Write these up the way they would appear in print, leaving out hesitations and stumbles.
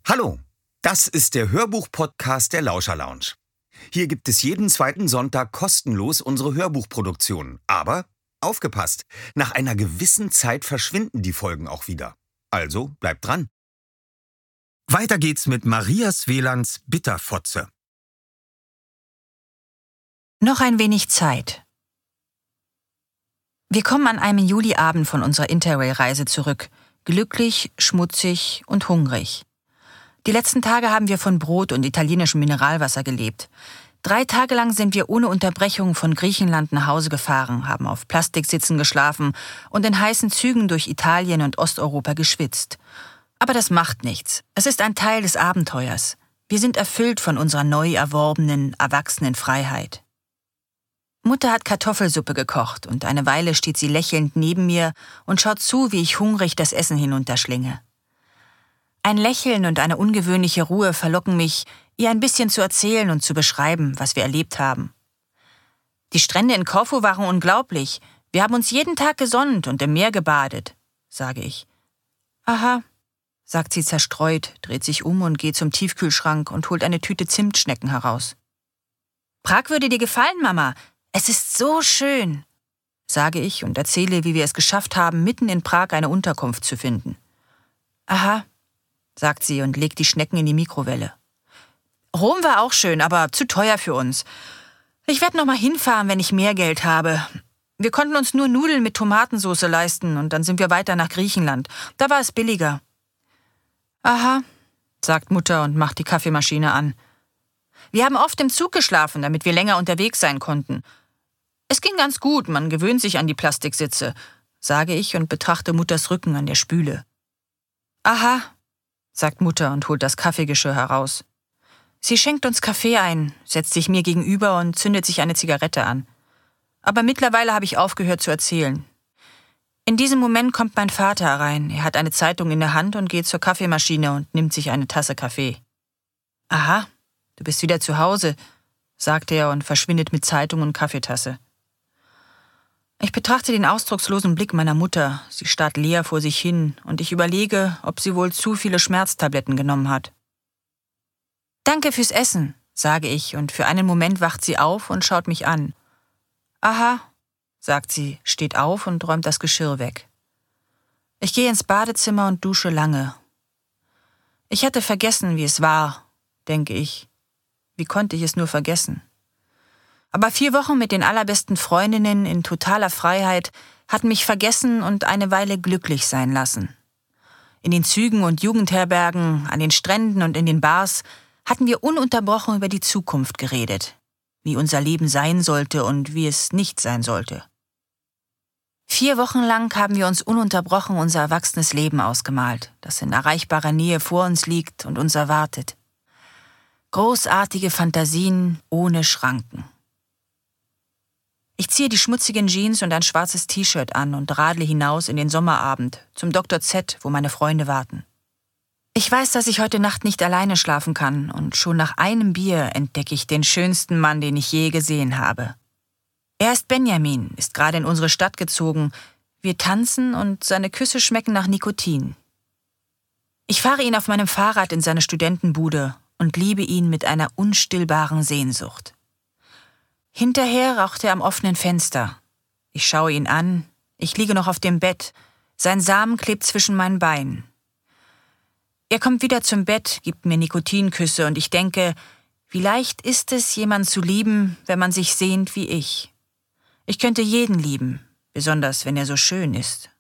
Hallo, das ist der Hörbuch-Podcast der Lauscher Lounge. Hier gibt es jeden zweiten Sonntag kostenlos unsere Hörbuchproduktionen. Aber aufgepasst, nach einer gewissen Zeit verschwinden die Folgen auch wieder. Also bleibt dran. Weiter geht's mit Maria Svelands Bitterfotze. Noch ein wenig Zeit. Wir kommen an einem Juliabend von unserer Interrail-Reise zurück. Glücklich, schmutzig und hungrig. Die letzten Tage haben wir von Brot und italienischem Mineralwasser gelebt. 3 Tage lang sind wir ohne Unterbrechung von Griechenland nach Hause gefahren, haben auf Plastiksitzen geschlafen und in heißen Zügen durch Italien und Osteuropa geschwitzt. Aber das macht nichts. Es ist ein Teil des Abenteuers. Wir sind erfüllt von unserer neu erworbenen, erwachsenen Freiheit. Mutter hat Kartoffelsuppe gekocht und eine Weile steht sie lächelnd neben mir und schaut zu, wie ich hungrig das Essen hinunterschlinge. Ein Lächeln und eine ungewöhnliche Ruhe verlocken mich, ihr ein bisschen zu erzählen und zu beschreiben, was wir erlebt haben. Die Strände in Korfu waren unglaublich. Wir haben uns jeden Tag gesonnt und im Meer gebadet, sage ich. Aha, sagt sie zerstreut, dreht sich um und geht zum Tiefkühlschrank und holt eine Tüte Zimtschnecken heraus. Prag würde dir gefallen, Mama. Es ist so schön, sage ich und erzähle, wie wir es geschafft haben, mitten in Prag eine Unterkunft zu finden. Aha, sagt sie und legt die Schnecken in die Mikrowelle. Rom war auch schön, aber zu teuer für uns. Ich werde noch mal hinfahren, wenn ich mehr Geld habe. Wir konnten uns nur Nudeln mit Tomatensauce leisten und dann sind wir weiter nach Griechenland. Da war es billiger. Aha, sagt Mutter und macht die Kaffeemaschine an. Wir haben oft im Zug geschlafen, damit wir länger unterwegs sein konnten. Es ging ganz gut, man gewöhnt sich an die Plastiksitze, sage ich und betrachte Mutters Rücken an der Spüle. Aha, sagt Mutter und holt das Kaffeegeschirr heraus. Sie schenkt uns Kaffee ein, setzt sich mir gegenüber und zündet sich eine Zigarette an. Aber mittlerweile habe ich aufgehört zu erzählen. In diesem Moment kommt mein Vater herein. Er hat eine Zeitung in der Hand und geht zur Kaffeemaschine und nimmt sich eine Tasse Kaffee. Aha, du bist wieder zu Hause, sagt er und verschwindet mit Zeitung und Kaffeetasse. Ich betrachte den ausdruckslosen Blick meiner Mutter. Sie starrt leer vor sich hin und ich überlege, ob sie wohl zu viele Schmerztabletten genommen hat. Danke fürs Essen, sage ich und für einen Moment wacht sie auf und schaut mich an. Aha, sagt sie, steht auf und räumt das Geschirr weg. Ich gehe ins Badezimmer und dusche lange. Ich hatte vergessen, wie es war, denke ich. Wie konnte ich es nur vergessen? Aber 4 Wochen mit den allerbesten Freundinnen in totaler Freiheit hatten mich vergessen und eine Weile glücklich sein lassen. In den Zügen und Jugendherbergen, an den Stränden und in den Bars hatten wir ununterbrochen über die Zukunft geredet, wie unser Leben sein sollte und wie es nicht sein sollte. 4 Wochen lang haben wir uns ununterbrochen unser erwachsenes Leben ausgemalt, das in erreichbarer Nähe vor uns liegt und uns erwartet. Großartige Fantasien ohne Schranken. Ich ziehe die schmutzigen Jeans und ein schwarzes T-Shirt an und radle hinaus in den Sommerabend zum Dr. Z, wo meine Freunde warten. Ich weiß, dass ich heute Nacht nicht alleine schlafen kann und schon nach einem Bier entdecke ich den schönsten Mann, den ich je gesehen habe. Er ist Benjamin, ist gerade in unsere Stadt gezogen. Wir tanzen und seine Küsse schmecken nach Nikotin. Ich fahre ihn auf meinem Fahrrad in seine Studentenbude und liebe ihn mit einer unstillbaren Sehnsucht. Hinterher raucht er am offenen Fenster. Ich schaue ihn an, ich liege noch auf dem Bett, sein Samen klebt zwischen meinen Beinen. Er kommt wieder zum Bett, gibt mir Nikotinküsse und ich denke, wie leicht ist es, jemanden zu lieben, wenn man sich sehnt wie ich. Ich könnte jeden lieben, besonders wenn er so schön ist.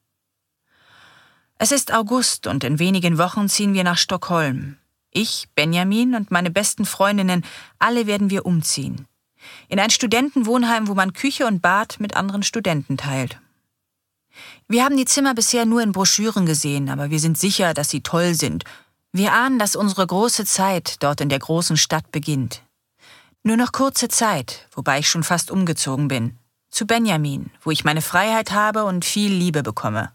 Es ist August und in wenigen Wochen ziehen wir nach Stockholm. Ich, Benjamin und meine besten Freundinnen, alle werden wir umziehen. In ein Studentenwohnheim, wo man Küche und Bad mit anderen Studenten teilt. Wir haben die Zimmer bisher nur in Broschüren gesehen, aber wir sind sicher, dass sie toll sind. Wir ahnen, dass unsere große Zeit dort in der großen Stadt beginnt. Nur noch kurze Zeit, wobei ich schon fast umgezogen bin. Zu Benjamin, wo ich meine Freiheit habe und viel Liebe bekomme.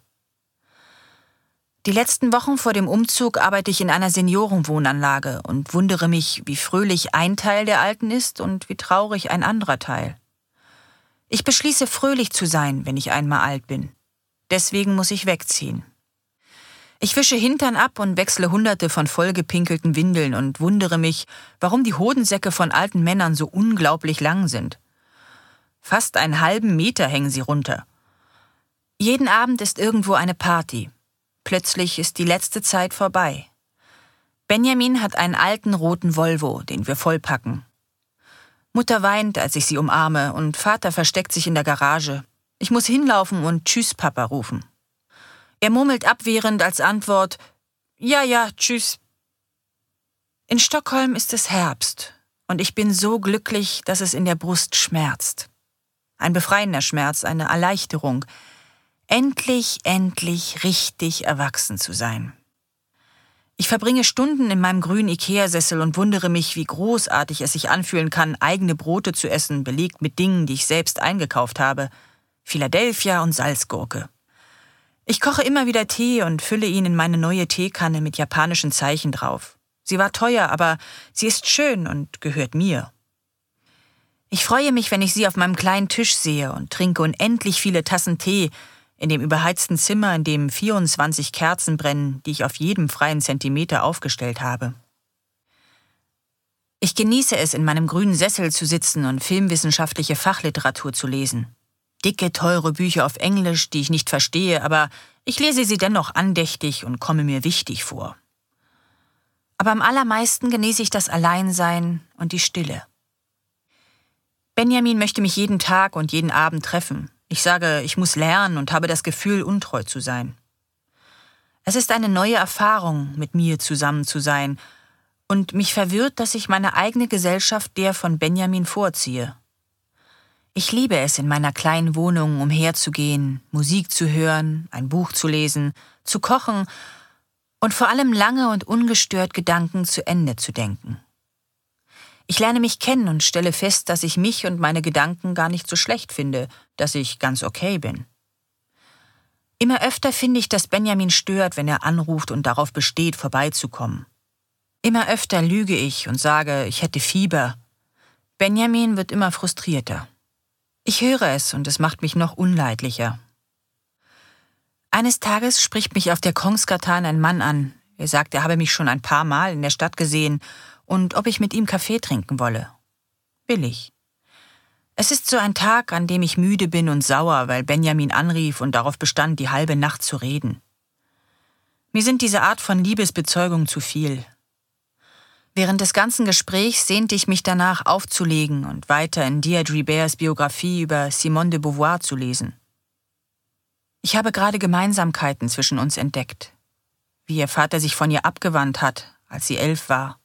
Die letzten Wochen vor dem Umzug arbeite ich in einer Seniorenwohnanlage und wundere mich, wie fröhlich ein Teil der Alten ist und wie traurig ein anderer Teil. Ich beschließe, fröhlich zu sein, wenn ich einmal alt bin. Deswegen muss ich wegziehen. Ich wische Hintern ab und wechsle hunderte von vollgepinkelten Windeln und wundere mich, warum die Hodensäcke von alten Männern so unglaublich lang sind. Fast einen halben Meter hängen sie runter. Jeden Abend ist irgendwo eine Party. Plötzlich ist die letzte Zeit vorbei. Benjamin hat einen alten roten Volvo, den wir vollpacken. Mutter weint, als ich sie umarme, und Vater versteckt sich in der Garage. Ich muss hinlaufen und Tschüss, Papa rufen. Er murmelt abwehrend als Antwort: Ja, tschüss. In Stockholm ist es Herbst und ich bin so glücklich, dass es in der Brust schmerzt. Ein befreiender Schmerz, eine Erleichterung. Endlich richtig erwachsen zu sein. Ich verbringe Stunden in meinem grünen Ikea-Sessel und wundere mich, wie großartig es sich anfühlen kann, eigene Brote zu essen, belegt mit Dingen, die ich selbst eingekauft habe. Philadelphia und Salzgurke. Ich koche immer wieder Tee und fülle ihn in meine neue Teekanne mit japanischen Zeichen drauf. Sie war teuer, aber sie ist schön und gehört mir. Ich freue mich, wenn ich sie auf meinem kleinen Tisch sehe und trinke unendlich viele Tassen Tee in dem überheizten Zimmer, in dem 24 Kerzen brennen, die ich auf jedem freien Zentimeter aufgestellt habe. Ich genieße es, in meinem grünen Sessel zu sitzen und filmwissenschaftliche Fachliteratur zu lesen. Dicke, teure Bücher auf Englisch, die ich nicht verstehe, aber ich lese sie dennoch andächtig und komme mir wichtig vor. Aber am allermeisten genieße ich das Alleinsein und die Stille. Benjamin möchte mich jeden Tag und jeden Abend treffen. Ich sage, ich muss lernen und habe das Gefühl, untreu zu sein. Es ist eine neue Erfahrung, mit mir zusammen zu sein, und mich verwirrt, dass ich meine eigene Gesellschaft der von Benjamin vorziehe. Ich liebe es, in meiner kleinen Wohnung umherzugehen, Musik zu hören, ein Buch zu lesen, zu kochen und vor allem lange und ungestört Gedanken zu Ende zu denken. Ich lerne mich kennen und stelle fest, dass ich mich und meine Gedanken gar nicht so schlecht finde, dass ich ganz okay bin. Immer öfter finde ich, dass Benjamin stört, wenn er anruft und darauf besteht, vorbeizukommen. Immer öfter lüge ich und sage, ich hätte Fieber. Benjamin wird immer frustrierter. Ich höre es und es macht mich noch unleidlicher. Eines Tages spricht mich auf der Kongsgatan ein Mann an. Er sagt, er habe mich schon ein paar Mal in der Stadt gesehen und ob ich mit ihm Kaffee trinken wolle. Billig. Es ist so ein Tag, an dem ich müde bin und sauer, weil Benjamin anrief und darauf bestand, die halbe Nacht zu reden. Mir sind diese Art von Liebesbezeugung zu viel. Während des ganzen Gesprächs sehnte ich mich danach aufzulegen und weiter in Deirdre Bares Biografie über Simone de Beauvoir zu lesen. Ich habe gerade Gemeinsamkeiten zwischen uns entdeckt, wie ihr Vater sich von ihr abgewandt hat, als sie 11 war.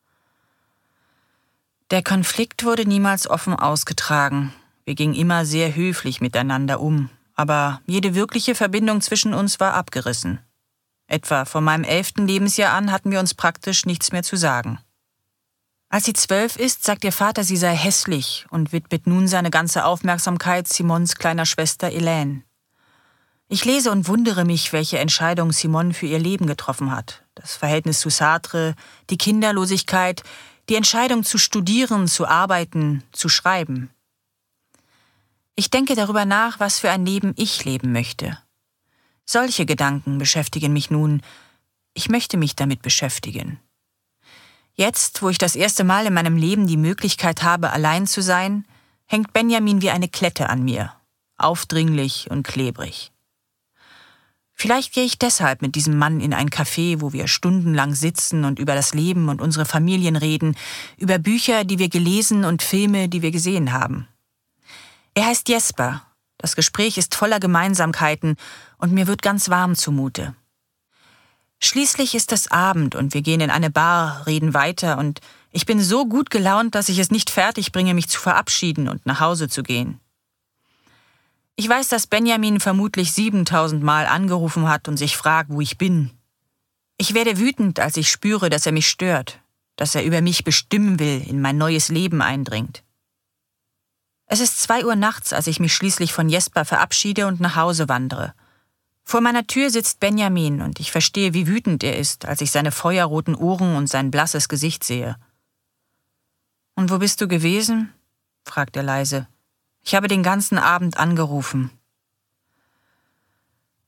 Der Konflikt wurde niemals offen ausgetragen. Wir gingen immer sehr höflich miteinander um, aber jede wirkliche Verbindung zwischen uns war abgerissen. Etwa von meinem 11. Lebensjahr an hatten wir uns praktisch nichts mehr zu sagen. Als sie 12 ist, sagt ihr Vater, sie sei hässlich und widmet nun seine ganze Aufmerksamkeit Simons kleiner Schwester Hélène. Ich lese und wundere mich, welche Entscheidung Simone für ihr Leben getroffen hat. Das Verhältnis zu Sartre, die Kinderlosigkeit, die Entscheidung zu studieren, zu arbeiten, zu schreiben. Ich denke darüber nach, was für ein Leben ich leben möchte. Solche Gedanken beschäftigen mich nun. Ich möchte mich damit beschäftigen. Jetzt, wo ich das erste Mal in meinem Leben die Möglichkeit habe, allein zu sein, hängt Benjamin wie eine Klette an mir, aufdringlich und klebrig. Vielleicht gehe ich deshalb mit diesem Mann in ein Café, wo wir stundenlang sitzen und über das Leben und unsere Familien reden, über Bücher, die wir gelesen und Filme, die wir gesehen haben. Er heißt Jesper. Das Gespräch ist voller Gemeinsamkeiten und mir wird ganz warm zumute. Schließlich ist es Abend und wir gehen in eine Bar, reden weiter und ich bin so gut gelaunt, dass ich es nicht fertig bringe, mich zu verabschieden und nach Hause zu gehen. Ich weiß, dass Benjamin vermutlich 7000 Mal angerufen hat und sich fragt, wo ich bin. Ich werde wütend, als ich spüre, dass er mich stört, dass er über mich bestimmen will, in mein neues Leben eindringt. Es ist 2 Uhr nachts, als ich mich schließlich von Jesper verabschiede und nach Hause wandere. Vor meiner Tür sitzt Benjamin und ich verstehe, wie wütend er ist, als ich seine feuerroten Ohren und sein blasses Gesicht sehe. »Und wo bist du gewesen?« fragt er leise. »Ich habe den ganzen Abend angerufen.«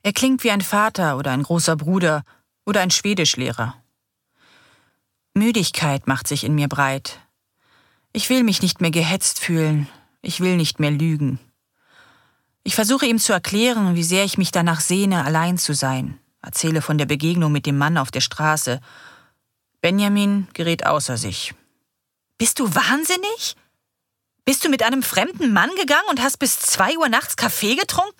Er klingt wie ein Vater oder ein großer Bruder oder ein Schwedischlehrer. Müdigkeit macht sich in mir breit. Ich will mich nicht mehr gehetzt fühlen. Ich will nicht mehr lügen. Ich versuche ihm zu erklären, wie sehr ich mich danach sehne, allein zu sein. Erzähle von der Begegnung mit dem Mann auf der Straße. Benjamin gerät außer sich. »Bist du wahnsinnig? Bist du mit einem fremden Mann gegangen und hast bis 2 Uhr nachts Kaffee getrunken?«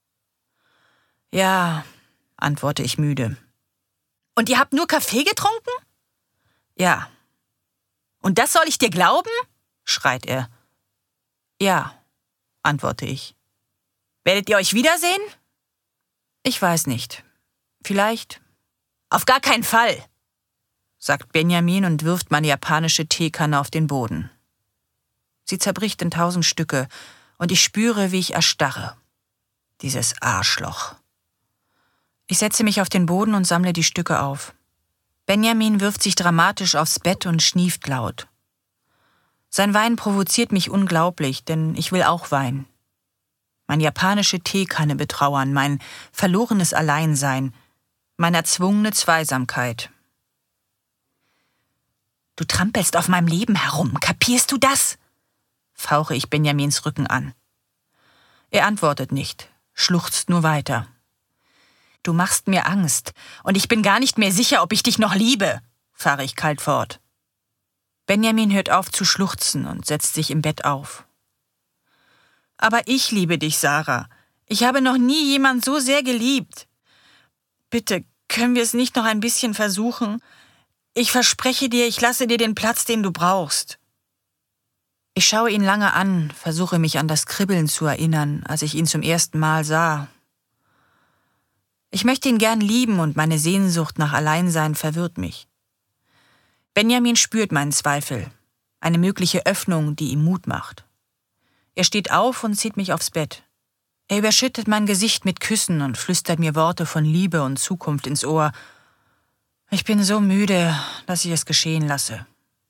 »Ja«, antworte ich müde. »Und ihr habt nur Kaffee getrunken?« »Ja.« »Und das soll ich dir glauben?« schreit er. »Ja«, antworte ich. »Werdet ihr euch wiedersehen?« »Ich weiß nicht. Vielleicht.« »Auf gar keinen Fall«, sagt Benjamin und wirft meine japanische Teekanne auf den Boden. Sie zerbricht in 1000 Stücke und ich spüre, wie ich erstarre. Dieses Arschloch. Ich setze mich auf den Boden und sammle die Stücke auf. Benjamin wirft sich dramatisch aufs Bett und schnieft laut. Sein Weinen provoziert mich unglaublich, denn ich will auch weinen. Meine japanische Teekanne betrauern, mein verlorenes Alleinsein, meine erzwungene Zweisamkeit. »Du trampelst auf meinem Leben herum, kapierst du das?« fauche ich Benjamins Rücken an. Er antwortet nicht, schluchzt nur weiter. »Du machst mir Angst, und ich bin gar nicht mehr sicher, ob ich dich noch liebe«, fahre ich kalt fort. Benjamin hört auf zu schluchzen und setzt sich im Bett auf. »Aber ich liebe dich, Sarah. Ich habe noch nie jemand so sehr geliebt. Bitte, können wir es nicht noch ein bisschen versuchen? Ich verspreche dir, ich lasse dir den Platz, den du brauchst.« Ich schaue ihn lange an, versuche mich an das Kribbeln zu erinnern, als ich ihn zum ersten Mal sah. Ich möchte ihn gern lieben und meine Sehnsucht nach Alleinsein verwirrt mich. Benjamin spürt meinen Zweifel, eine mögliche Öffnung, die ihm Mut macht. Er steht auf und zieht mich aufs Bett. Er überschüttet mein Gesicht mit Küssen und flüstert mir Worte von Liebe und Zukunft ins Ohr. Ich bin so müde, dass ich es geschehen lasse.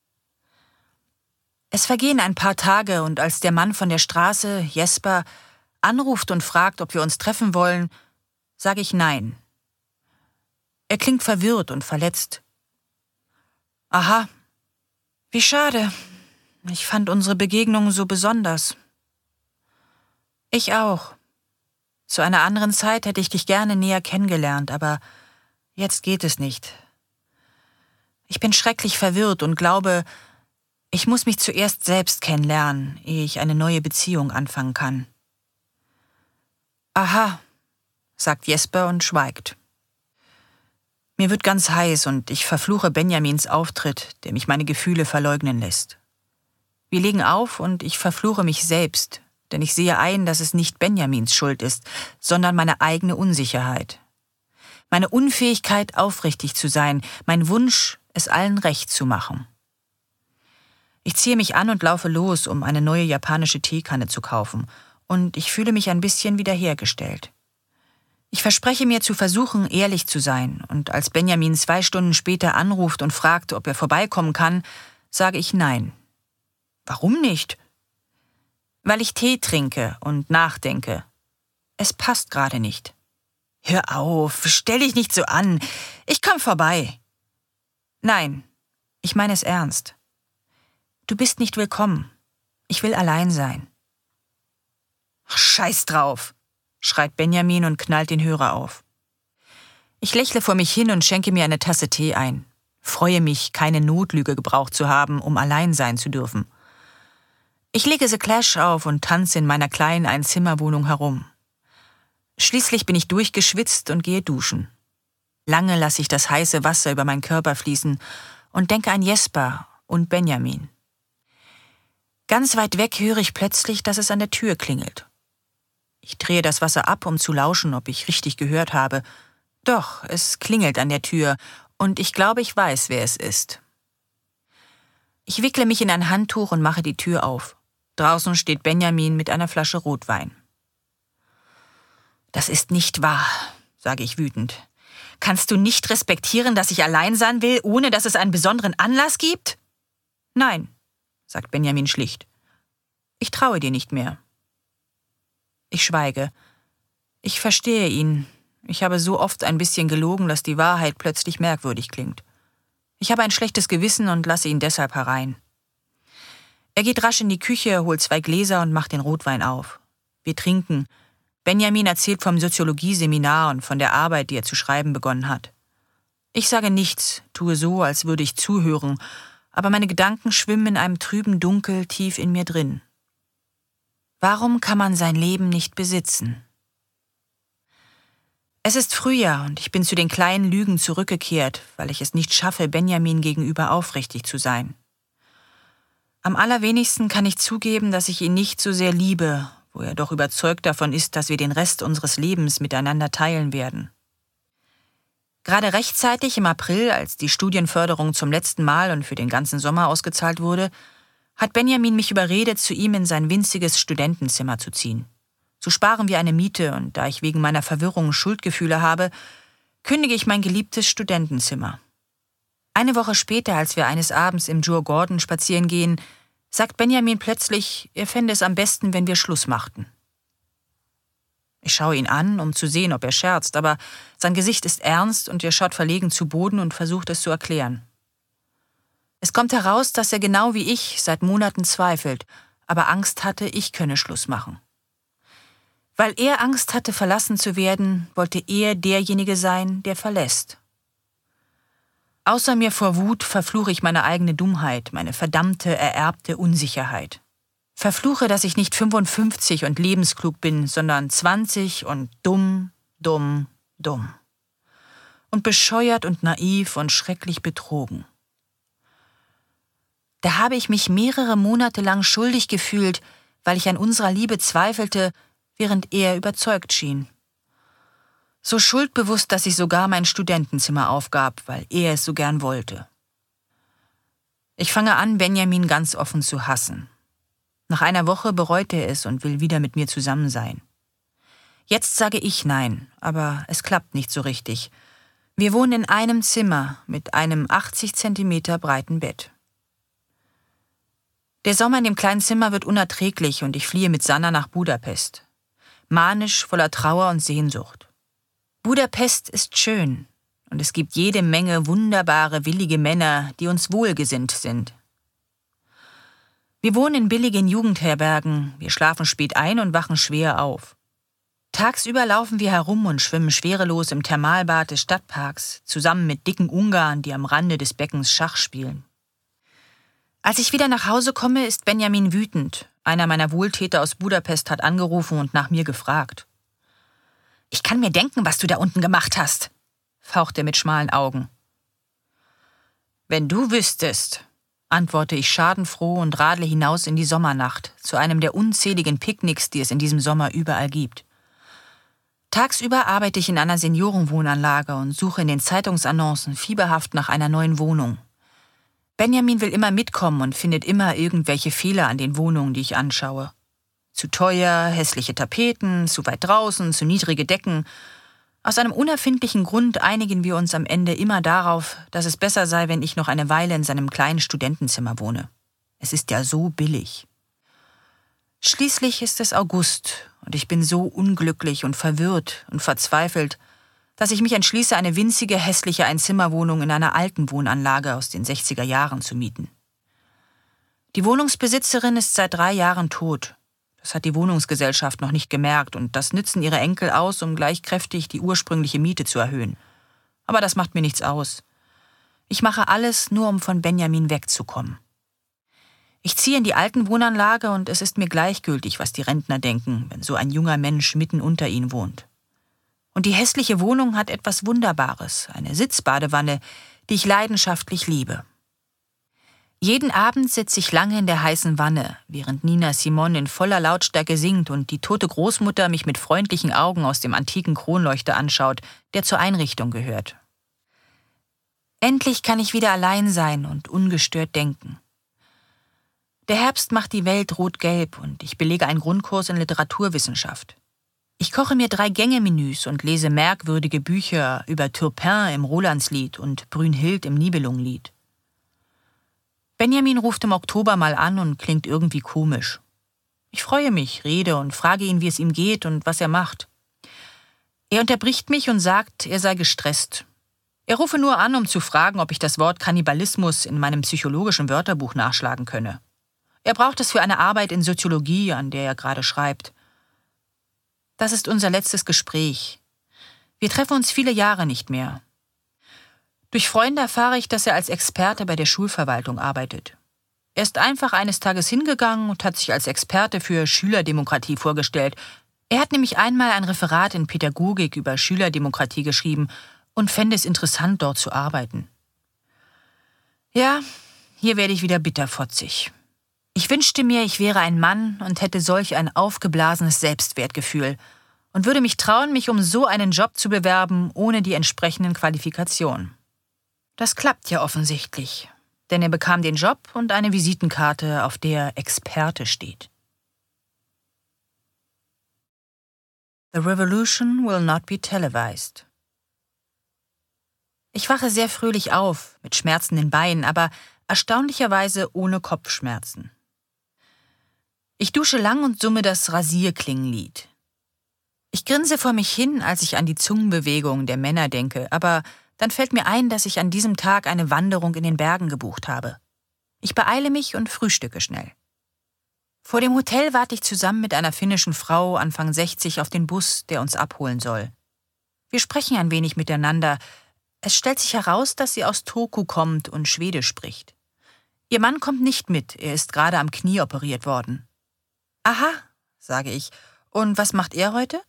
Es vergehen ein paar Tage und als der Mann von der Straße, Jesper, anruft und fragt, ob wir uns treffen wollen, sage ich nein. Er klingt verwirrt und verletzt. »Aha, wie schade. Ich fand unsere Begegnung so besonders.« »Ich auch. Zu einer anderen Zeit hätte ich dich gerne näher kennengelernt, aber jetzt geht es nicht. Ich bin schrecklich verwirrt und glaube, ich muss mich zuerst selbst kennenlernen, ehe ich eine neue Beziehung anfangen kann.« »Aha«, sagt Jesper und schweigt. Mir wird ganz heiß und ich verfluche Benjamins Auftritt, der mich meine Gefühle verleugnen lässt. Wir legen auf und ich verfluche mich selbst, denn ich sehe ein, dass es nicht Benjamins Schuld ist, sondern meine eigene Unsicherheit. Meine Unfähigkeit, aufrichtig zu sein, mein Wunsch, es allen recht zu machen. Ich ziehe mich an und laufe los, um eine neue japanische Teekanne zu kaufen, und ich fühle mich ein bisschen wiederhergestellt. Ich verspreche mir zu versuchen, ehrlich zu sein, und als Benjamin 2 Stunden später anruft und fragt, ob er vorbeikommen kann, sage ich nein. Warum nicht? Weil ich Tee trinke und nachdenke. Es passt gerade nicht. Hör auf, stell dich nicht so an. Ich komm vorbei. Nein, ich meine es ernst. Du bist nicht willkommen. Ich will allein sein. Ach, scheiß drauf, schreit Benjamin und knallt den Hörer auf. Ich lächle vor mich hin und schenke mir eine Tasse Tee ein. Freue mich, keine Notlüge gebraucht zu haben, um allein sein zu dürfen. Ich lege The Clash auf und tanze in meiner kleinen Einzimmerwohnung herum. Schließlich bin ich durchgeschwitzt und gehe duschen. Lange lasse ich das heiße Wasser über meinen Körper fließen und denke an Jesper und Benjamin. Ganz weit weg höre ich plötzlich, dass es an der Tür klingelt. Ich drehe das Wasser ab, um zu lauschen, ob ich richtig gehört habe. Doch, es klingelt an der Tür und ich glaube, ich weiß, wer es ist. Ich wickle mich in ein Handtuch und mache die Tür auf. Draußen steht Benjamin mit einer Flasche Rotwein. »Das ist nicht wahr«, sage ich wütend. »Kannst du nicht respektieren, dass ich allein sein will, ohne dass es einen besonderen Anlass gibt?« »Nein«, sagt Benjamin schlicht. »Ich traue dir nicht mehr.« Ich schweige. Ich verstehe ihn, Ich habe so oft ein bisschen gelogen, dass die Wahrheit plötzlich merkwürdig klingt. Ich habe ein schlechtes Gewissen und lasse ihn deshalb herein. Er geht rasch in die Küche, holt 2 Gläser und macht den Rotwein auf. Wir trinken. Benjamin erzählt vom Soziologieseminar und von der Arbeit, die er zu schreiben begonnen hat. Ich sage nichts, tue so, als würde ich zuhören, aber meine Gedanken schwimmen in einem trüben Dunkel tief in mir drin. Warum kann man sein Leben nicht besitzen? Es ist Frühjahr und ich bin zu den kleinen Lügen zurückgekehrt, weil ich es nicht schaffe, Benjamin gegenüber aufrichtig zu sein. Am allerwenigsten kann ich zugeben, dass ich ihn nicht so sehr liebe, wo er doch überzeugt davon ist, dass wir den Rest unseres Lebens miteinander teilen werden. Gerade rechtzeitig im April, als die Studienförderung zum letzten Mal und für den ganzen Sommer ausgezahlt wurde, hat Benjamin mich überredet, zu ihm in sein winziges Studentenzimmer zu ziehen. So sparen wir eine Miete und da ich wegen meiner Verwirrung Schuldgefühle habe, kündige ich mein geliebtes Studentenzimmer. Eine Woche später, als wir eines Abends im Djurgården spazieren gehen, sagt Benjamin plötzlich, er fände es am besten, wenn wir Schluss machten. Ich schaue ihn an, um zu sehen, ob er scherzt, aber sein Gesicht ist ernst und er schaut verlegen zu Boden und versucht es zu erklären. Es kommt heraus, dass er genau wie ich seit Monaten zweifelt, aber Angst hatte, ich könne Schluss machen. Weil er Angst hatte, verlassen zu werden, wollte er derjenige sein, der verlässt. Außer mir vor Wut verfluche ich meine eigene Dummheit, meine verdammte, ererbte Unsicherheit. Verfluche, dass ich nicht 55 und lebensklug bin, sondern 20 und dumm. Und bescheuert und naiv und schrecklich betrogen. Da habe ich mich mehrere Monate lang schuldig gefühlt, weil ich an unserer Liebe zweifelte, während er überzeugt schien. So schuldbewusst, dass ich sogar mein Studentenzimmer aufgab, weil er es so gern wollte. Ich fange an, Benjamin ganz offen zu hassen. Nach einer Woche bereut er es und will wieder mit mir zusammen sein. Jetzt sage ich nein, aber es klappt nicht so richtig. Wir wohnen in einem Zimmer mit einem 80 Zentimeter breiten Bett. Der Sommer in dem kleinen Zimmer wird unerträglich und ich fliehe mit Sanna nach Budapest. Manisch, voller Trauer und Sehnsucht. Budapest ist schön und es gibt jede Menge wunderbare, willige Männer, die uns wohlgesinnt sind. Wir wohnen in billigen Jugendherbergen, wir schlafen spät ein und wachen schwer auf. Tagsüber laufen wir herum und schwimmen schwerelos im Thermalbad des Stadtparks, zusammen mit dicken Ungarn, die am Rande des Beckens Schach spielen. Als ich wieder nach Hause komme, ist Benjamin wütend. Einer meiner Wohltäter aus Budapest hat angerufen und nach mir gefragt. »Ich kann mir denken, was du da unten gemacht hast«, faucht er mit schmalen Augen. »Wenn du wüsstest«, antworte ich schadenfroh und radle hinaus in die Sommernacht, zu einem der unzähligen Picknicks, die es in diesem Sommer überall gibt. Tagsüber arbeite ich in einer Seniorenwohnanlage und suche in den Zeitungsannoncen fieberhaft nach einer neuen Wohnung. Benjamin will immer mitkommen und findet immer irgendwelche Fehler an den Wohnungen, die ich anschaue. Zu teuer, hässliche Tapeten, zu weit draußen, zu niedrige Decken. Aus einem unerfindlichen Grund einigen wir uns am Ende immer darauf, dass es besser sei, wenn ich noch eine Weile in seinem kleinen Studentenzimmer wohne. Es ist ja so billig. Schließlich ist es August und ich bin so unglücklich und verwirrt und verzweifelt, dass ich mich entschließe, eine winzige, hässliche Einzimmerwohnung in einer alten Wohnanlage aus den 60er Jahren zu mieten. Die Wohnungsbesitzerin ist seit 3 Jahren tot. Das hat die Wohnungsgesellschaft noch nicht gemerkt und das nützen ihre Enkel aus, um gleich kräftig die ursprüngliche Miete zu erhöhen. Aber das macht mir nichts aus. Ich mache alles, nur um von Benjamin wegzukommen. Ich ziehe in die alten Wohnanlage und es ist mir gleichgültig, was die Rentner denken, wenn so ein junger Mensch mitten unter ihnen wohnt. Und die hässliche Wohnung hat etwas Wunderbares, eine Sitzbadewanne, die ich leidenschaftlich liebe. Jeden Abend sitze ich lange in der heißen Wanne, während Nina Simone in voller Lautstärke singt und die tote Großmutter mich mit freundlichen Augen aus dem antiken Kronleuchter anschaut, der zur Einrichtung gehört. Endlich kann ich wieder allein sein und ungestört denken. Der Herbst macht die Welt rot-gelb und ich belege einen Grundkurs in Literaturwissenschaft. Ich koche mir 3-Gänge-Menüs und lese merkwürdige Bücher über Turpin im Rolandslied und Brünnhild im Nibelungenlied. Benjamin ruft im Oktober mal an und klingt irgendwie komisch. Ich freue mich, rede und frage ihn, wie es ihm geht und was er macht. Er unterbricht mich und sagt, er sei gestresst. Er rufe nur an, um zu fragen, ob ich das Wort Kannibalismus in meinem psychologischen Wörterbuch nachschlagen könne. Er braucht es für eine Arbeit in Soziologie, an der er gerade schreibt. Das ist unser letztes Gespräch. Wir treffen uns viele Jahre nicht mehr. Durch Freunde erfahre ich, dass er als Experte bei der Schulverwaltung arbeitet. Er ist einfach eines Tages hingegangen und hat sich als Experte für Schülerdemokratie vorgestellt. Er hat nämlich einmal ein Referat in Pädagogik über Schülerdemokratie geschrieben und fände es interessant, dort zu arbeiten. Ja, hier werde ich wieder bitterfotzig. Ich wünschte mir, ich wäre ein Mann und hätte solch ein aufgeblasenes Selbstwertgefühl und würde mich trauen, mich um so einen Job zu bewerben, ohne die entsprechenden Qualifikationen. Das klappt ja offensichtlich, denn er bekam den Job und eine Visitenkarte, auf der Experte steht. The revolution will not be televised. Ich wache sehr fröhlich auf, mit schmerzenden Beinen, aber erstaunlicherweise ohne Kopfschmerzen. Ich dusche lang und summe das Rasierklingenlied. Ich grinse vor mich hin, als ich an die Zungenbewegung der Männer denke, aber dann fällt mir ein, dass ich an diesem Tag eine Wanderung in den Bergen gebucht habe. Ich beeile mich und frühstücke schnell. Vor dem Hotel warte ich zusammen mit einer finnischen Frau Anfang 60 auf den Bus, der uns abholen soll. Wir sprechen ein wenig miteinander. Es stellt sich heraus, dass sie aus Turku kommt und Schwedisch spricht. Ihr Mann kommt nicht mit, er ist gerade am Knie operiert worden. Aha, sage ich. Und was macht er heute?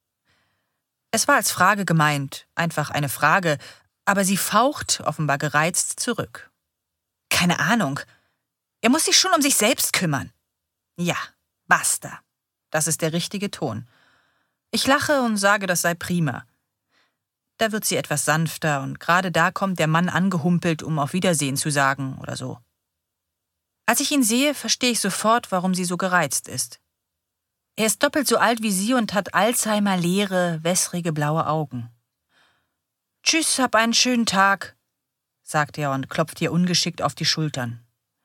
Es war als Frage gemeint, einfach eine Frage, aber sie faucht, offenbar gereizt, zurück. Keine Ahnung. Er muss sich schon um sich selbst kümmern. Ja, basta. Das ist der richtige Ton. Ich lache und sage, das sei prima. Da wird sie etwas sanfter und gerade da kommt der Mann angehumpelt, um auf Wiedersehen zu sagen oder so. Als ich ihn sehe, verstehe ich sofort, warum sie so gereizt ist. Er ist doppelt so alt wie sie und hat Alzheimer leere, wässrige blaue Augen. »Tschüss, hab einen schönen Tag«, sagt er und klopft ihr ungeschickt auf die Schultern.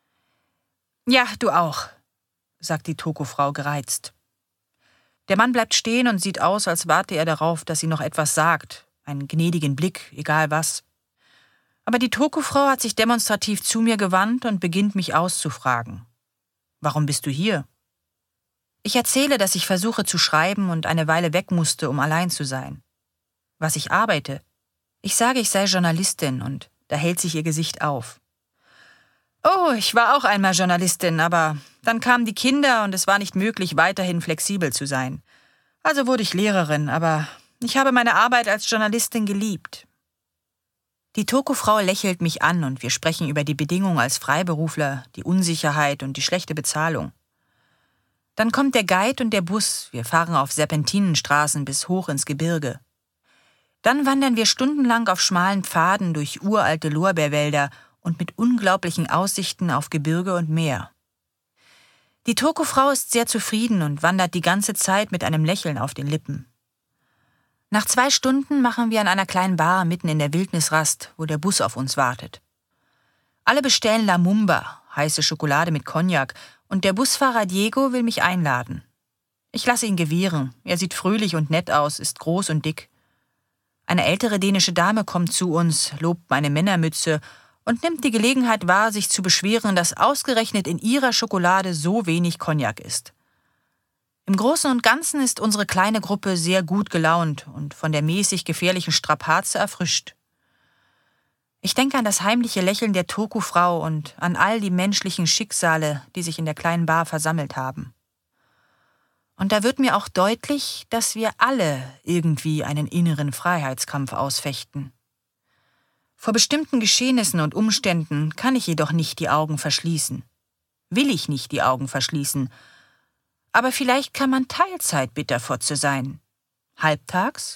»Ja, du auch«, sagt die Turku-Frau gereizt. Der Mann bleibt stehen und sieht aus, als warte er darauf, dass sie noch etwas sagt, einen gnädigen Blick, egal was. Aber die Turku-Frau hat sich demonstrativ zu mir gewandt und beginnt mich auszufragen. »Warum bist du hier?« Ich erzähle, dass ich versuche zu schreiben und eine Weile weg musste, um allein zu sein. Was ich arbeite. Ich sage, ich sei Journalistin und da hält sich ihr Gesicht auf. Oh, ich war auch einmal Journalistin, aber dann kamen die Kinder und es war nicht möglich, weiterhin flexibel zu sein. Also wurde ich Lehrerin, aber ich habe meine Arbeit als Journalistin geliebt. Die Turku-Frau lächelt mich an und wir sprechen über die Bedingungen als Freiberufler, die Unsicherheit und die schlechte Bezahlung. Dann kommt der Guide und der Bus, wir fahren auf Serpentinenstraßen bis hoch ins Gebirge. Dann wandern wir stundenlang auf schmalen Pfaden durch uralte Lorbeerwälder und mit unglaublichen Aussichten auf Gebirge und Meer. Die Turku-Frau ist sehr zufrieden und wandert die ganze Zeit mit einem Lächeln auf den Lippen. Nach 2 Stunden machen wir an einer kleinen Bar mitten in der Wildnis Rast, wo der Bus auf uns wartet. Alle bestellen La Mumba, heiße Schokolade mit Cognac, und der Busfahrer Diego will mich einladen. Ich lasse ihn gewähren, er sieht fröhlich und nett aus, ist groß und dick. Eine ältere dänische Dame kommt zu uns, lobt meine Männermütze und nimmt die Gelegenheit wahr, sich zu beschweren, dass ausgerechnet in ihrer Schokolade so wenig Cognac ist. Im Großen und Ganzen ist unsere kleine Gruppe sehr gut gelaunt und von der mäßig gefährlichen Strapaze erfrischt. Ich denke an das heimliche Lächeln der Turku-Frau und an all die menschlichen Schicksale, die sich in der kleinen Bar versammelt haben. Und da wird mir auch deutlich, dass wir alle irgendwie einen inneren Freiheitskampf ausfechten. Vor bestimmten Geschehnissen und Umständen kann ich jedoch nicht die Augen verschließen. Will ich nicht die Augen verschließen. Aber vielleicht kann man Teilzeit-Bitterfotze sein. Halbtags?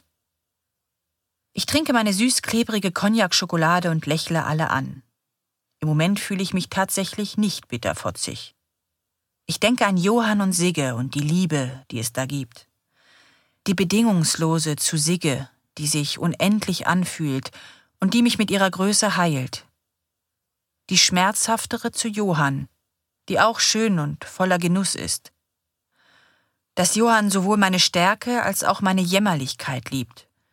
Ich trinke meine süß-klebrige Cognac-Schokolade und lächle alle an. Im Moment fühle ich mich tatsächlich nicht bitterfotzig. Ich denke an Johann und Sigge und die Liebe, die es da gibt. Die bedingungslose zu Sigge, die sich unendlich anfühlt und die mich mit ihrer Größe heilt. Die schmerzhaftere zu Johann, die auch schön und voller Genuss ist. Dass Johann sowohl meine Stärke als auch meine Jämmerlichkeit liebt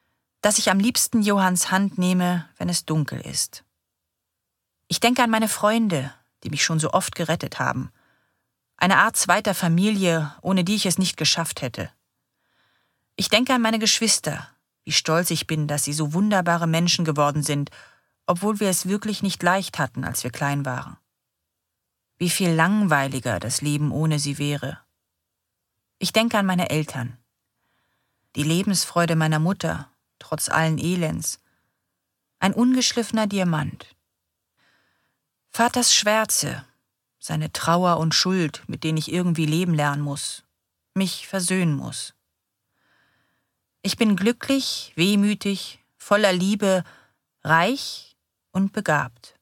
dass ich am liebsten Johanns Hand nehme, wenn es dunkel ist. Ich denke an meine Freunde, die mich schon so oft gerettet haben. Eine Art zweiter Familie, ohne die ich es nicht geschafft hätte. Ich denke an meine Geschwister, wie stolz ich bin, dass sie so wunderbare Menschen geworden sind, obwohl wir es wirklich nicht leicht hatten, als wir klein waren. Wie viel langweiliger das Leben ohne sie wäre. Ich denke an meine Eltern. Die Lebensfreude meiner Mutter, trotz allen Elends. Ein ungeschliffener Diamant. Vaters Schwärze, seine Trauer und Schuld, mit denen ich irgendwie leben lernen muss, mich versöhnen muss. Ich bin glücklich, wehmütig, voller Liebe, reich und begabt.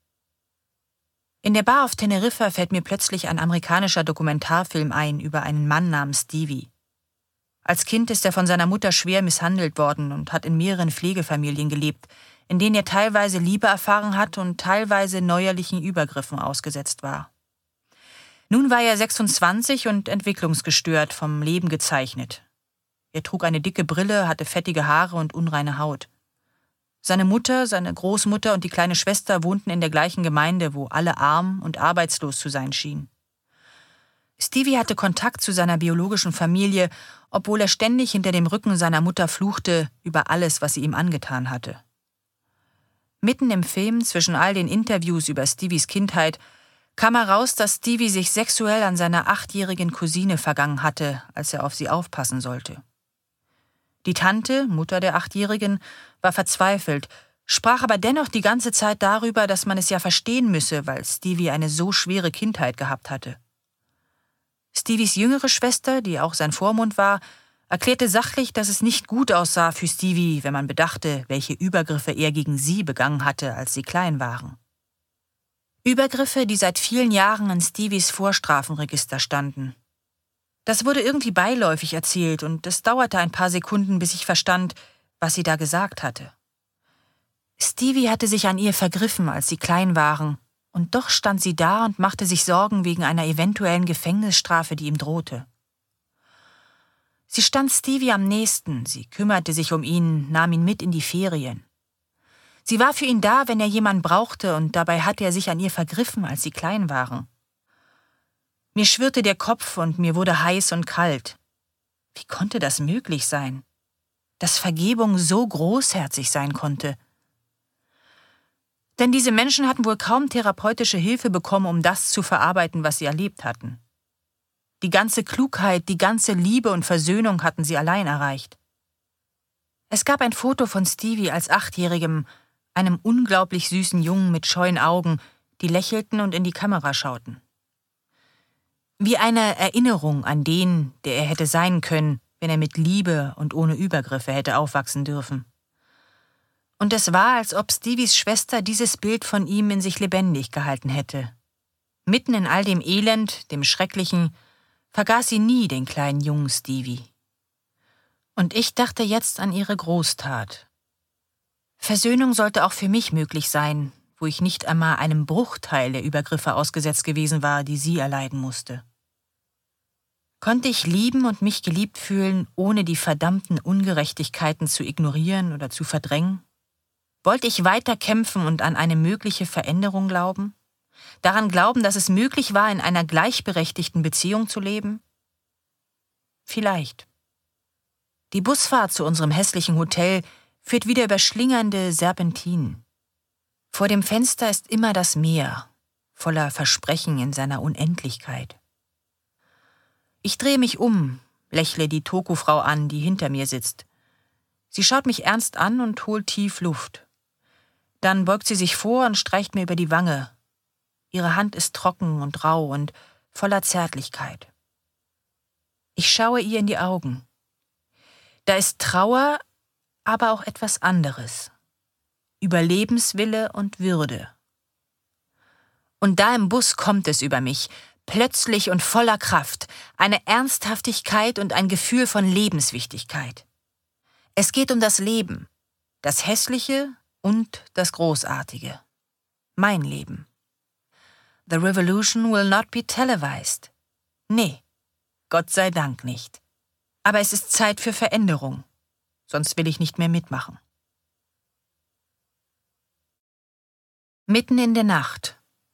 In der Bar auf Teneriffa fällt mir plötzlich ein amerikanischer Dokumentarfilm ein über einen Mann namens Stevie. Als Kind ist er von seiner Mutter schwer misshandelt worden und hat in mehreren Pflegefamilien gelebt, in denen er teilweise Liebe erfahren hat und teilweise neuerlichen Übergriffen ausgesetzt war. Nun war er 26 und entwicklungsgestört, vom Leben gezeichnet. Er trug eine dicke Brille, hatte fettige Haare und unreine Haut. Seine Mutter, seine Großmutter und die kleine Schwester wohnten in der gleichen Gemeinde, wo alle arm und arbeitslos zu sein schienen. Stevie hatte Kontakt zu seiner biologischen Familie, obwohl er ständig hinter dem Rücken seiner Mutter fluchte über alles, was sie ihm angetan hatte. Mitten im Film, zwischen all den Interviews über Stevies Kindheit, kam heraus, dass Stevie sich sexuell an seiner 8-jährigen Cousine vergangen hatte, als er auf sie aufpassen sollte. Die Tante, Mutter der 8-Jährigen, war verzweifelt, sprach aber dennoch die ganze Zeit darüber, dass man es ja verstehen müsse, weil Stevie eine so schwere Kindheit gehabt hatte. Stevies jüngere Schwester, die auch sein Vormund war, erklärte sachlich, dass es nicht gut aussah für Stevie, wenn man bedachte, welche Übergriffe er gegen sie begangen hatte, als sie klein waren. Übergriffe, die seit vielen Jahren in Stevies Vorstrafenregister standen. Das wurde irgendwie beiläufig erzählt und es dauerte ein paar Sekunden, bis ich verstand, was sie da gesagt hatte. Stevie hatte sich an ihr vergriffen, als sie klein waren, und doch stand sie da und machte sich Sorgen wegen einer eventuellen Gefängnisstrafe, die ihm drohte. Sie stand Stevie am nächsten, sie kümmerte sich um ihn, nahm ihn mit in die Ferien. Sie war für ihn da, wenn er jemanden brauchte, und dabei hatte er sich an ihr vergriffen, als sie klein waren. Mir schwirrte der Kopf und mir wurde heiß und kalt. Wie konnte das möglich sein? Dass Vergebung so großherzig sein konnte. Denn diese Menschen hatten wohl kaum therapeutische Hilfe bekommen, um das zu verarbeiten, was sie erlebt hatten. Die ganze Klugheit, die ganze Liebe und Versöhnung hatten sie allein erreicht. Es gab ein Foto von Stevie als 8-Jährigem, einem unglaublich süßen Jungen mit scheuen Augen, die lächelten und in die Kamera schauten. Wie eine Erinnerung an den, der er hätte sein können, wenn er mit Liebe und ohne Übergriffe hätte aufwachsen dürfen. Und es war, als ob Stevies Schwester dieses Bild von ihm in sich lebendig gehalten hätte. Mitten in all dem Elend, dem Schrecklichen, vergaß sie nie den kleinen jungen Stevie. Und ich dachte jetzt an ihre Großtat. Versöhnung sollte auch für mich möglich sein, wo ich nicht einmal einem Bruchteil der Übergriffe ausgesetzt gewesen war, die sie erleiden musste. Konnte ich lieben und mich geliebt fühlen, ohne die verdammten Ungerechtigkeiten zu ignorieren oder zu verdrängen? Wollte ich weiter kämpfen und an eine mögliche Veränderung glauben? Daran glauben, dass es möglich war, in einer gleichberechtigten Beziehung zu leben? Vielleicht. Die Busfahrt zu unserem hässlichen Hotel führt wieder über schlingernde Serpentinen. Vor dem Fenster ist immer das Meer, voller Versprechen in seiner Unendlichkeit. Ich drehe mich um, lächle die Toku-Frau an, die hinter mir sitzt. Sie schaut mich ernst an und holt tief Luft. Dann beugt sie sich vor und streicht mir über die Wange. Ihre Hand ist trocken und rau und voller Zärtlichkeit. Ich schaue ihr in die Augen. Da ist Trauer, aber auch etwas anderes. Überlebenswille und Würde. Und da im Bus kommt es über mich, plötzlich und voller Kraft, eine Ernsthaftigkeit und ein Gefühl von Lebenswichtigkeit. Es geht um das Leben, das Hässliche und das Großartige. Mein Leben. The revolution will not be televised. Nee, Gott sei Dank nicht. Aber es ist Zeit für Veränderung, sonst will ich nicht mehr mitmachen. Mitten in der Nacht.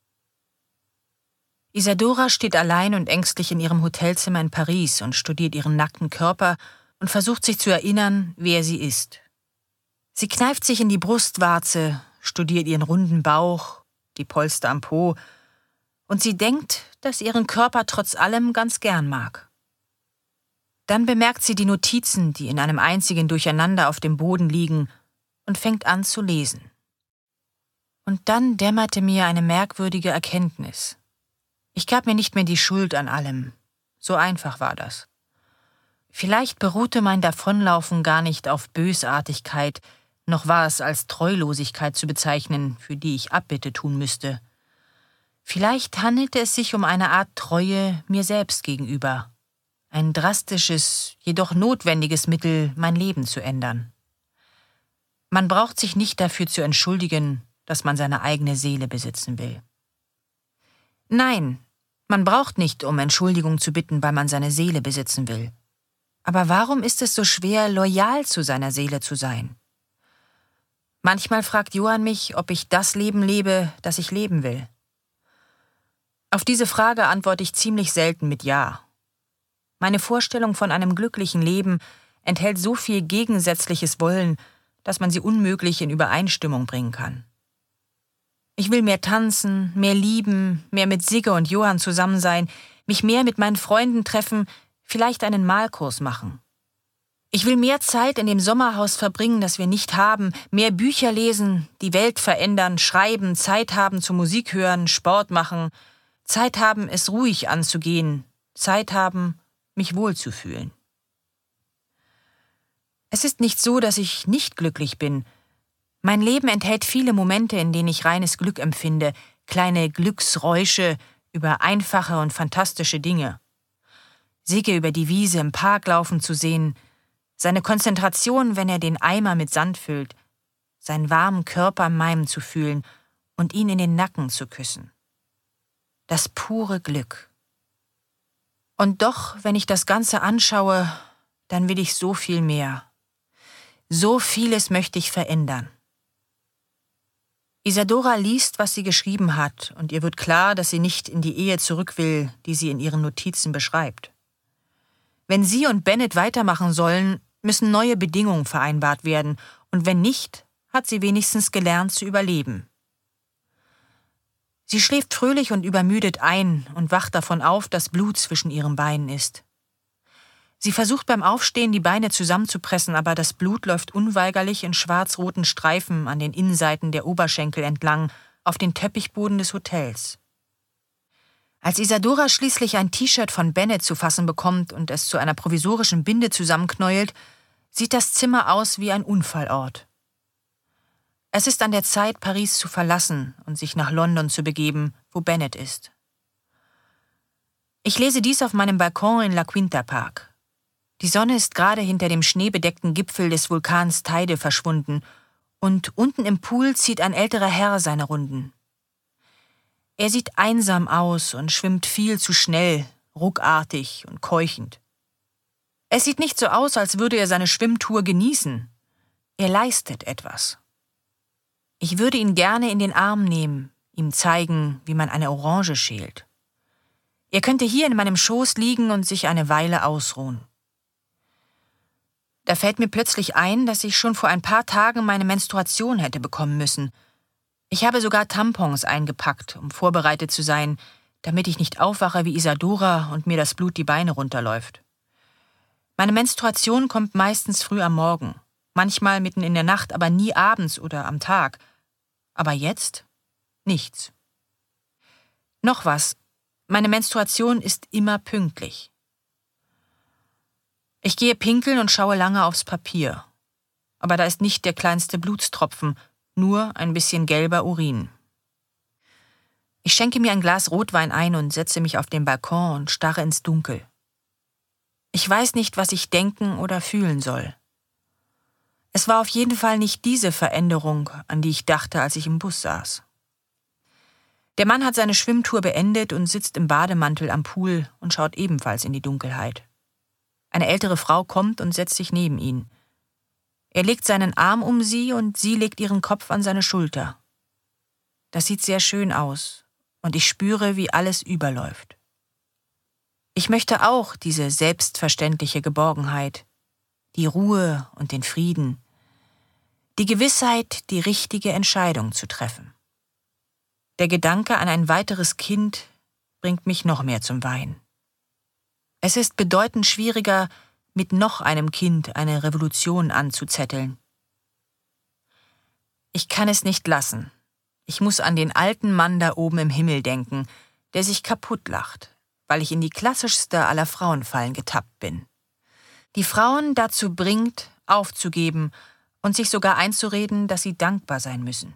Isadora steht allein und ängstlich in ihrem Hotelzimmer in Paris und studiert ihren nackten Körper und versucht sich zu erinnern, wer sie ist. Sie kneift sich in die Brustwarze, studiert ihren runden Bauch, die Polster am Po, und sie denkt, dass sie ihren Körper trotz allem ganz gern mag. Dann bemerkt sie die Notizen, die in einem einzigen Durcheinander auf dem Boden liegen, und fängt an zu lesen. Und dann dämmerte mir eine merkwürdige Erkenntnis. Ich gab mir nicht mehr die Schuld an allem. So einfach war das. Vielleicht beruhte mein Davonlaufen gar nicht auf Bösartigkeit, noch war es als Treulosigkeit zu bezeichnen, für die ich Abbitte tun müsste. Vielleicht handelte es sich um eine Art Treue mir selbst gegenüber. Ein drastisches, jedoch notwendiges Mittel, mein Leben zu ändern. Man braucht sich nicht dafür zu entschuldigen, dass man seine eigene Seele besitzen will. Nein, man braucht nicht um Entschuldigung zu bitten, weil man seine Seele besitzen will. Aber warum ist es so schwer, loyal zu seiner Seele zu sein? Manchmal fragt Johann mich, ob ich das Leben lebe, das ich leben will. Auf diese Frage antworte ich ziemlich selten mit Ja. Meine Vorstellung von einem glücklichen Leben enthält so viel gegensätzliches Wollen, dass man sie unmöglich in Übereinstimmung bringen kann. Ich will mehr tanzen, mehr lieben, mehr mit Sigge und Johann zusammen sein, mich mehr mit meinen Freunden treffen, vielleicht einen Malkurs machen. Ich will mehr Zeit in dem Sommerhaus verbringen, das wir nicht haben, mehr Bücher lesen, die Welt verändern, schreiben, Zeit haben zum Musik hören, Sport machen, Zeit haben, es ruhig anzugehen, Zeit haben, mich wohlzufühlen. Es ist nicht so, dass ich nicht glücklich bin. Mein Leben enthält viele Momente, in denen ich reines Glück empfinde, kleine Glücksräusche über einfache und fantastische Dinge. Sigge über die Wiese im Park laufen zu sehen, seine Konzentration, wenn er den Eimer mit Sand füllt, seinen warmen Körper an meinem zu fühlen und ihn in den Nacken zu küssen. Das pure Glück. Und doch, wenn ich das Ganze anschaue, dann will ich so viel mehr. So vieles möchte ich verändern. Isadora liest, was sie geschrieben hat, und ihr wird klar, dass sie nicht in die Ehe zurück will, die sie in ihren Notizen beschreibt. Wenn sie und Bennett weitermachen sollen, müssen neue Bedingungen vereinbart werden, und wenn nicht, hat sie wenigstens gelernt zu überleben. Sie schläft fröhlich und übermüdet ein und wacht davon auf, dass Blut zwischen ihren Beinen ist. Sie versucht beim Aufstehen, die Beine zusammenzupressen, aber das Blut läuft unweigerlich in schwarz-roten Streifen an den Innenseiten der Oberschenkel entlang auf den Teppichboden des Hotels. Als Isadora schließlich ein T-Shirt von Bennett zu fassen bekommt und es zu einer provisorischen Binde zusammenknäult, sieht das Zimmer aus wie ein Unfallort. Es ist an der Zeit, Paris zu verlassen und sich nach London zu begeben, wo Bennett ist. Ich lese dies auf meinem Balkon in La Quinta Park. Die Sonne ist gerade hinter dem schneebedeckten Gipfel des Vulkans Teide verschwunden und unten im Pool zieht ein älterer Herr seine Runden. Er sieht einsam aus und schwimmt viel zu schnell, ruckartig und keuchend. Es sieht nicht so aus, als würde er seine Schwimmtour genießen. Er leistet etwas. Ich würde ihn gerne in den Arm nehmen, ihm zeigen, wie man eine Orange schält. Er könnte hier in meinem Schoß liegen und sich eine Weile ausruhen. Da fällt mir plötzlich ein, dass ich schon vor ein paar Tagen meine Menstruation hätte bekommen müssen. Ich habe sogar Tampons eingepackt, um vorbereitet zu sein, damit ich nicht aufwache wie Isadora und mir das Blut die Beine runterläuft. Meine Menstruation kommt meistens früh am Morgen, manchmal mitten in der Nacht, aber nie abends oder am Tag. Aber jetzt nichts. Noch was, meine Menstruation ist immer pünktlich. Ich gehe pinkeln und schaue lange aufs Papier. Aber da ist nicht der kleinste Blutstropfen, nur ein bisschen gelber Urin. Ich schenke mir ein Glas Rotwein ein und setze mich auf den Balkon und starre ins Dunkel. Ich weiß nicht, was ich denken oder fühlen soll. Es war auf jeden Fall nicht diese Veränderung, an die ich dachte, als ich im Bus saß. Der Mann hat seine Schwimmtour beendet und sitzt im Bademantel am Pool und schaut ebenfalls in die Dunkelheit. Eine ältere Frau kommt und setzt sich neben ihn. Er legt seinen Arm um sie und sie legt ihren Kopf an seine Schulter. Das sieht sehr schön aus und ich spüre, wie alles überläuft. Ich möchte auch diese selbstverständliche Geborgenheit, die Ruhe und den Frieden, die Gewissheit, die richtige Entscheidung zu treffen. Der Gedanke an ein weiteres Kind bringt mich noch mehr zum Weinen. Es ist bedeutend schwieriger, mit noch einem Kind eine Revolution anzuzetteln. Ich kann es nicht lassen. Ich muss an den alten Mann da oben im Himmel denken, der sich kaputt lacht, weil ich in die klassischste aller Frauenfallen getappt bin. Die Frauen dazu bringt, aufzugeben und sich sogar einzureden, dass sie dankbar sein müssen.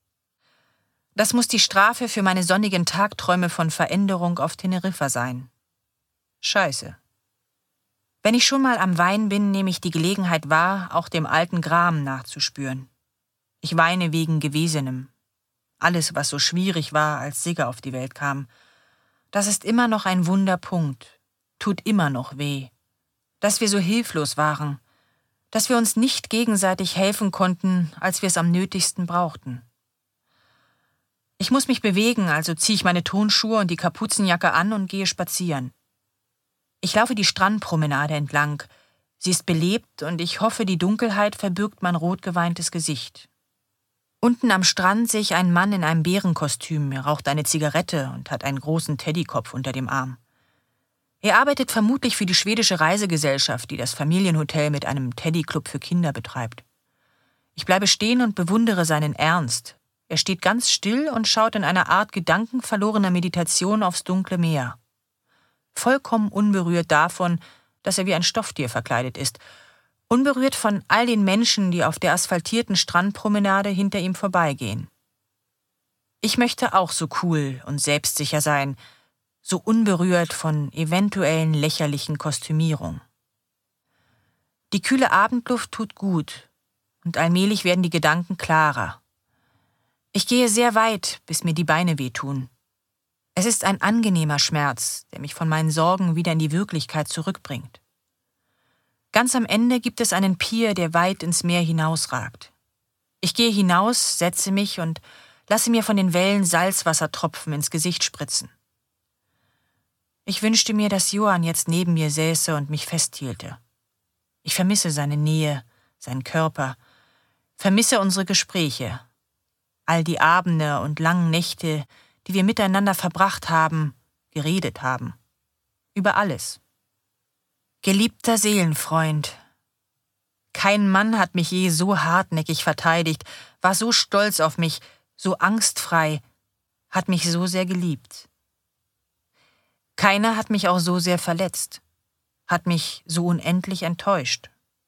Das muss die Strafe für meine sonnigen Tagträume von Veränderung auf Teneriffa sein. Scheiße. Wenn ich schon mal am Weinen bin, nehme ich die Gelegenheit wahr, auch dem alten Gram nachzuspüren. Ich weine wegen Gewesenem. Alles, was so schwierig war, als Sigge auf die Welt kam. Das ist immer noch ein Wunderpunkt. Tut immer noch weh. Dass wir so hilflos waren. Dass wir uns nicht gegenseitig helfen konnten, als wir es am nötigsten brauchten. Ich muss mich bewegen, also ziehe ich meine Turnschuhe und die Kapuzenjacke an und gehe spazieren. Ich laufe die Strandpromenade entlang. Sie ist belebt und ich hoffe, die Dunkelheit verbirgt mein rotgeweintes Gesicht. Unten am Strand sehe ich einen Mann in einem Bärenkostüm. Er raucht eine Zigarette und hat einen großen Teddykopf unter dem Arm. Er arbeitet vermutlich für die schwedische Reisegesellschaft, die das Familienhotel mit einem Teddyclub für Kinder betreibt. Ich bleibe stehen und bewundere seinen Ernst. Er steht ganz still und schaut in einer Art gedankenverlorener Meditation aufs dunkle Meer. Vollkommen unberührt davon, dass er wie ein Stofftier verkleidet ist. Unberührt von all den Menschen, die auf der asphaltierten Strandpromenade hinter ihm vorbeigehen. Ich möchte auch so cool und selbstsicher sein, so unberührt von eventuellen lächerlichen Kostümierungen. Die kühle Abendluft tut gut und allmählich werden die Gedanken klarer. Ich gehe sehr weit, bis mir die Beine wehtun. Es ist ein angenehmer Schmerz, der mich von meinen Sorgen wieder in die Wirklichkeit zurückbringt. Ganz am Ende gibt es einen Pier, der weit ins Meer hinausragt. Ich gehe hinaus, setze mich und lasse mir von den Wellen Salzwassertropfen ins Gesicht spritzen. Ich wünschte mir, dass Johann jetzt neben mir säße und mich festhielte. Ich vermisse seine Nähe, seinen Körper, vermisse unsere Gespräche, all die Abende und langen Nächte, die wir miteinander verbracht haben, geredet haben. Über alles. Geliebter Seelenfreund. Kein Mann hat mich je so hartnäckig verteidigt, war so stolz auf mich, so angstfrei, hat mich so sehr geliebt. Keiner hat mich auch so sehr verletzt, hat mich so unendlich enttäuscht.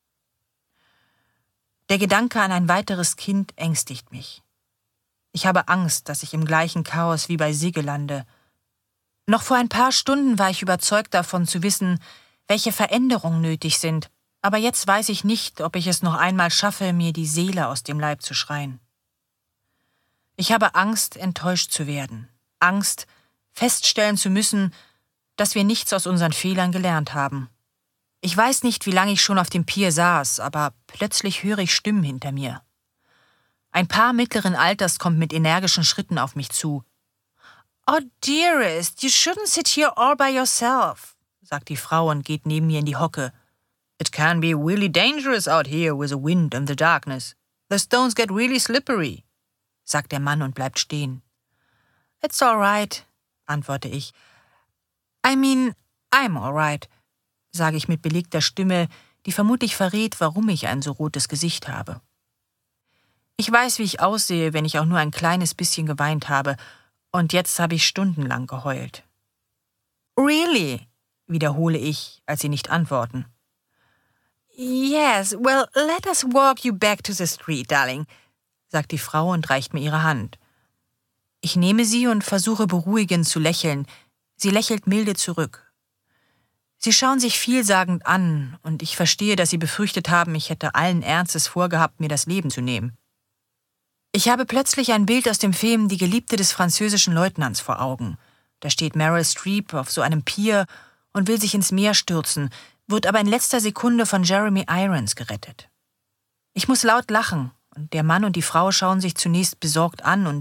Der Gedanke an ein weiteres Kind ängstigt mich. Ich habe Angst, dass ich im gleichen Chaos wie bei Sigge lande. Noch vor ein paar Stunden war ich überzeugt davon zu wissen, welche Veränderungen nötig sind, aber jetzt weiß ich nicht, ob ich es noch einmal schaffe, mir die Seele aus dem Leib zu schreien. Ich habe Angst, enttäuscht zu werden, Angst, feststellen zu müssen, dass wir nichts aus unseren Fehlern gelernt haben. Ich weiß nicht, wie lange ich schon auf dem Pier saß, aber plötzlich höre ich Stimmen hinter mir. Ein Paar mittleren Alters kommt mit energischen Schritten auf mich zu. "Oh, dearest, you shouldn't sit here all by yourself", sagt die Frau und geht neben mir in die Hocke. "It can be really dangerous out here with the wind and the darkness. The stones get really slippery", sagt der Mann und bleibt stehen. "It's all right", antworte ich. "I mean, I'm all right", sage ich mit belegter Stimme, die vermutlich verrät, warum ich ein so rotes Gesicht habe. Ich weiß, wie ich aussehe, wenn ich auch nur ein kleines bisschen geweint habe, und jetzt habe ich stundenlang geheult. "Really?", wiederhole ich, als sie nicht antworten. "Yes, well, let us walk you back to the street, darling", sagt die Frau und reicht mir ihre Hand. Ich nehme sie und versuche beruhigend zu lächeln. Sie lächelt milde zurück. Sie schauen sich vielsagend an, und ich verstehe, dass sie befürchtet haben, ich hätte allen Ernstes vorgehabt, mir das Leben zu nehmen. Ich habe plötzlich ein Bild aus dem Film Die Geliebte des französischen Leutnants vor Augen. Da steht Meryl Streep auf so einem Pier und will sich ins Meer stürzen, wird aber in letzter Sekunde von Jeremy Irons gerettet. Ich muss laut lachen, und der Mann und die Frau schauen sich zunächst besorgt an und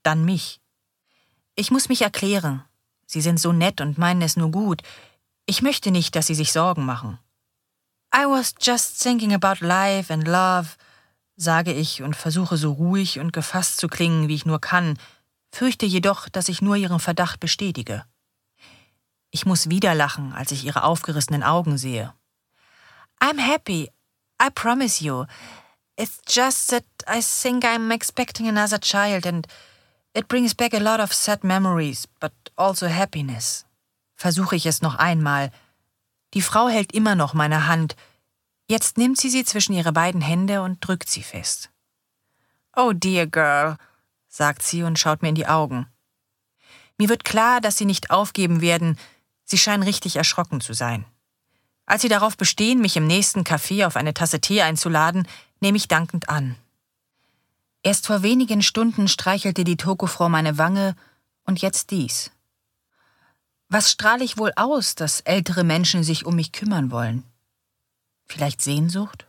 dann mich. Ich muss mich erklären. Sie sind so nett und meinen es nur gut. Ich möchte nicht, dass Sie sich Sorgen machen. I was just thinking about life and love, sage ich und versuche so ruhig und gefasst zu klingen, wie ich nur kann, fürchte jedoch, dass ich nur ihren Verdacht bestätige. Ich muss wieder lachen, als ich ihre aufgerissenen Augen sehe. I'm happy, I promise you. It's just that I think I'm expecting another child and it brings back a lot of sad memories, but also happiness. Versuche ich es noch einmal. Die Frau hält immer noch meine Hand. Jetzt nimmt sie zwischen ihre beiden Hände und drückt sie fest. Oh dear girl, sagt sie und schaut mir in die Augen. Mir wird klar, dass sie nicht aufgeben werden. Sie scheinen richtig erschrocken zu sein. Als sie darauf bestehen, mich im nächsten Café auf eine Tasse Tee einzuladen, nehme ich dankend an. Erst vor wenigen Stunden streichelte die Tokofrau meine Wange und jetzt dies. Was strahle ich wohl aus, dass ältere Menschen sich um mich kümmern wollen? Vielleicht Sehnsucht?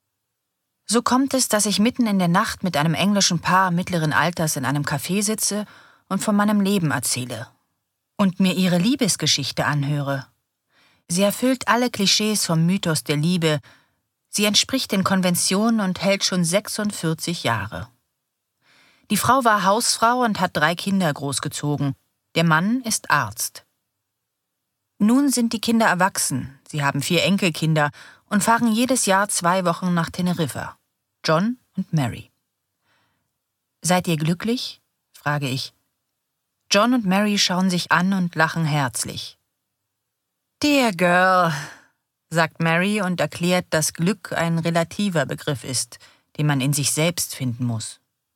So kommt es, dass ich mitten in der Nacht mit einem englischen Paar mittleren Alters in einem Café sitze und von meinem Leben erzähle und mir ihre Liebesgeschichte anhöre. Sie erfüllt alle Klischees vom Mythos der Liebe. Sie entspricht den Konventionen und hält schon 46 Jahre. Die Frau war Hausfrau und hat 3 Kinder großgezogen. Der Mann ist Arzt. Nun sind die Kinder erwachsen. Sie haben 4 Enkelkinder und fahren jedes Jahr 2 Wochen nach Teneriffa. John und Mary. Seid ihr glücklich? Frage ich. John und Mary schauen sich an und lachen herzlich. Dear girl, sagt Mary und erklärt, dass Glück ein relativer Begriff ist, den man in sich selbst finden muss.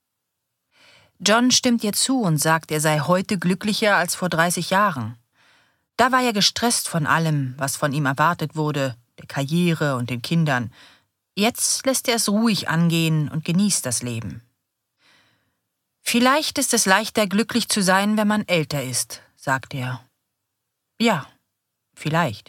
John stimmt ihr zu und sagt, er sei heute glücklicher als vor 30 Jahren. Da war er gestresst von allem, was von ihm erwartet wurde, der Karriere und den Kindern. Jetzt lässt er es ruhig angehen und genießt das Leben. Vielleicht ist es leichter, glücklich zu sein, wenn man älter ist, sagt er. Ja, vielleicht.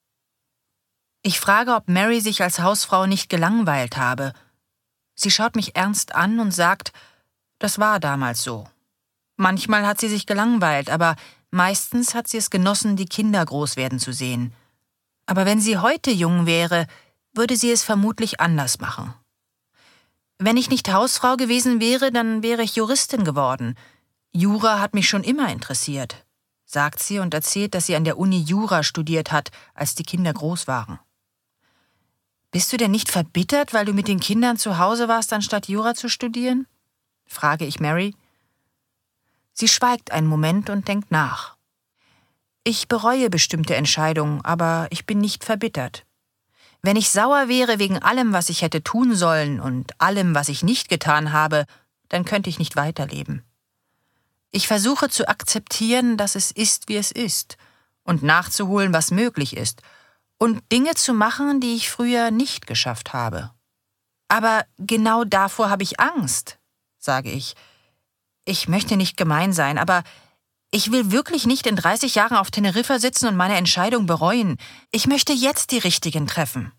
Ich frage, ob Mary sich als Hausfrau nicht gelangweilt habe. Sie schaut mich ernst an und sagt, das war damals so. Manchmal hat sie sich gelangweilt, aber meistens hat sie es genossen, die Kinder groß werden zu sehen. Aber wenn sie heute jung wäre, würde sie es vermutlich anders machen. Wenn ich nicht Hausfrau gewesen wäre, dann wäre ich Juristin geworden. Jura hat mich schon immer interessiert, sagt sie und erzählt, dass sie an der Uni Jura studiert hat, als die Kinder groß waren. Bist du denn nicht verbittert, weil du mit den Kindern zu Hause warst, anstatt Jura zu studieren? Frage ich Mary. Sie schweigt einen Moment und denkt nach. Ich bereue bestimmte Entscheidungen, aber ich bin nicht verbittert. Wenn ich sauer wäre wegen allem, was ich hätte tun sollen und allem, was ich nicht getan habe, dann könnte ich nicht weiterleben. Ich versuche zu akzeptieren, dass es ist, wie es ist, und nachzuholen, was möglich ist, und Dinge zu machen, die ich früher nicht geschafft habe. Aber genau davor habe ich Angst, sage ich. Ich möchte nicht gemein sein, aber ich will wirklich nicht in 30 Jahren auf Teneriffa sitzen und meine Entscheidung bereuen. Ich möchte jetzt die richtigen treffen.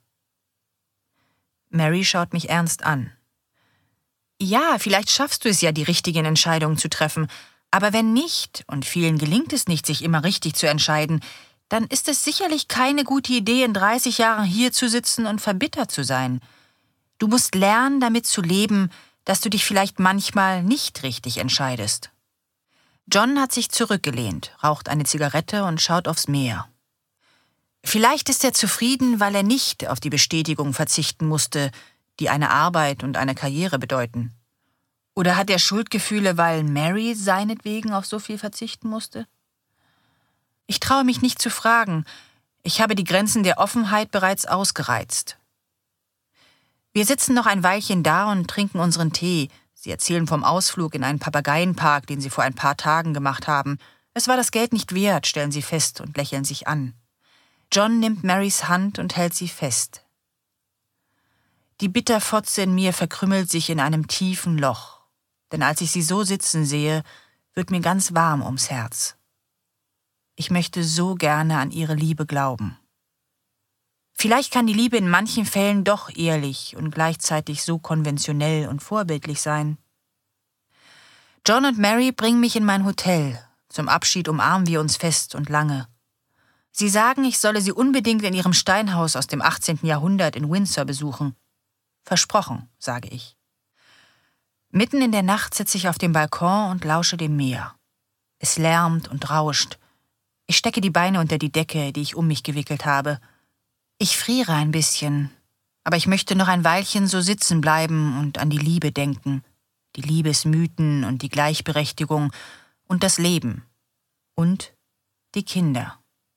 Mary schaut mich ernst an. Ja, vielleicht schaffst du es ja, die richtigen Entscheidungen zu treffen, aber wenn nicht, und vielen gelingt es nicht, sich immer richtig zu entscheiden, dann ist es sicherlich keine gute Idee, in 30 Jahren hier zu sitzen und verbittert zu sein. Du musst lernen, damit zu leben, dass du dich vielleicht manchmal nicht richtig entscheidest. John hat sich zurückgelehnt, raucht eine Zigarette und schaut aufs Meer. Vielleicht ist er zufrieden, weil er nicht auf die Bestätigung verzichten musste, die eine Arbeit und eine Karriere bedeuten. Oder hat er Schuldgefühle, weil Mary seinetwegen auf so viel verzichten musste? Ich traue mich nicht zu fragen. Ich habe die Grenzen der Offenheit bereits ausgereizt. Wir sitzen noch ein Weilchen da und trinken unseren Tee. Sie erzählen vom Ausflug in einen Papageienpark, den sie vor ein paar Tagen gemacht haben. Es war das Geld nicht wert, stellen sie fest und lächeln sich an. John nimmt Marys Hand und hält sie fest. Die Bitterfotze in mir verkrümmelt sich in einem tiefen Loch. Denn als ich sie so sitzen sehe, wird mir ganz warm ums Herz. Ich möchte so gerne an ihre Liebe glauben. Vielleicht kann die Liebe in manchen Fällen doch ehrlich und gleichzeitig so konventionell und vorbildlich sein. John und Mary bringen mich in mein Hotel. Zum Abschied umarmen wir uns fest und lange. Sie sagen, ich solle sie unbedingt in ihrem Steinhaus aus dem 18. Jahrhundert in Windsor besuchen. Versprochen, sage ich. Mitten in der Nacht sitze ich auf dem Balkon und lausche dem Meer. Es lärmt und rauscht. Ich stecke die Beine unter die Decke, die ich um mich gewickelt habe. Ich friere ein bisschen, aber ich möchte noch ein Weilchen so sitzen bleiben und an die Liebe denken. Die Liebesmythen und die Gleichberechtigung und das Leben. Und die Kinder.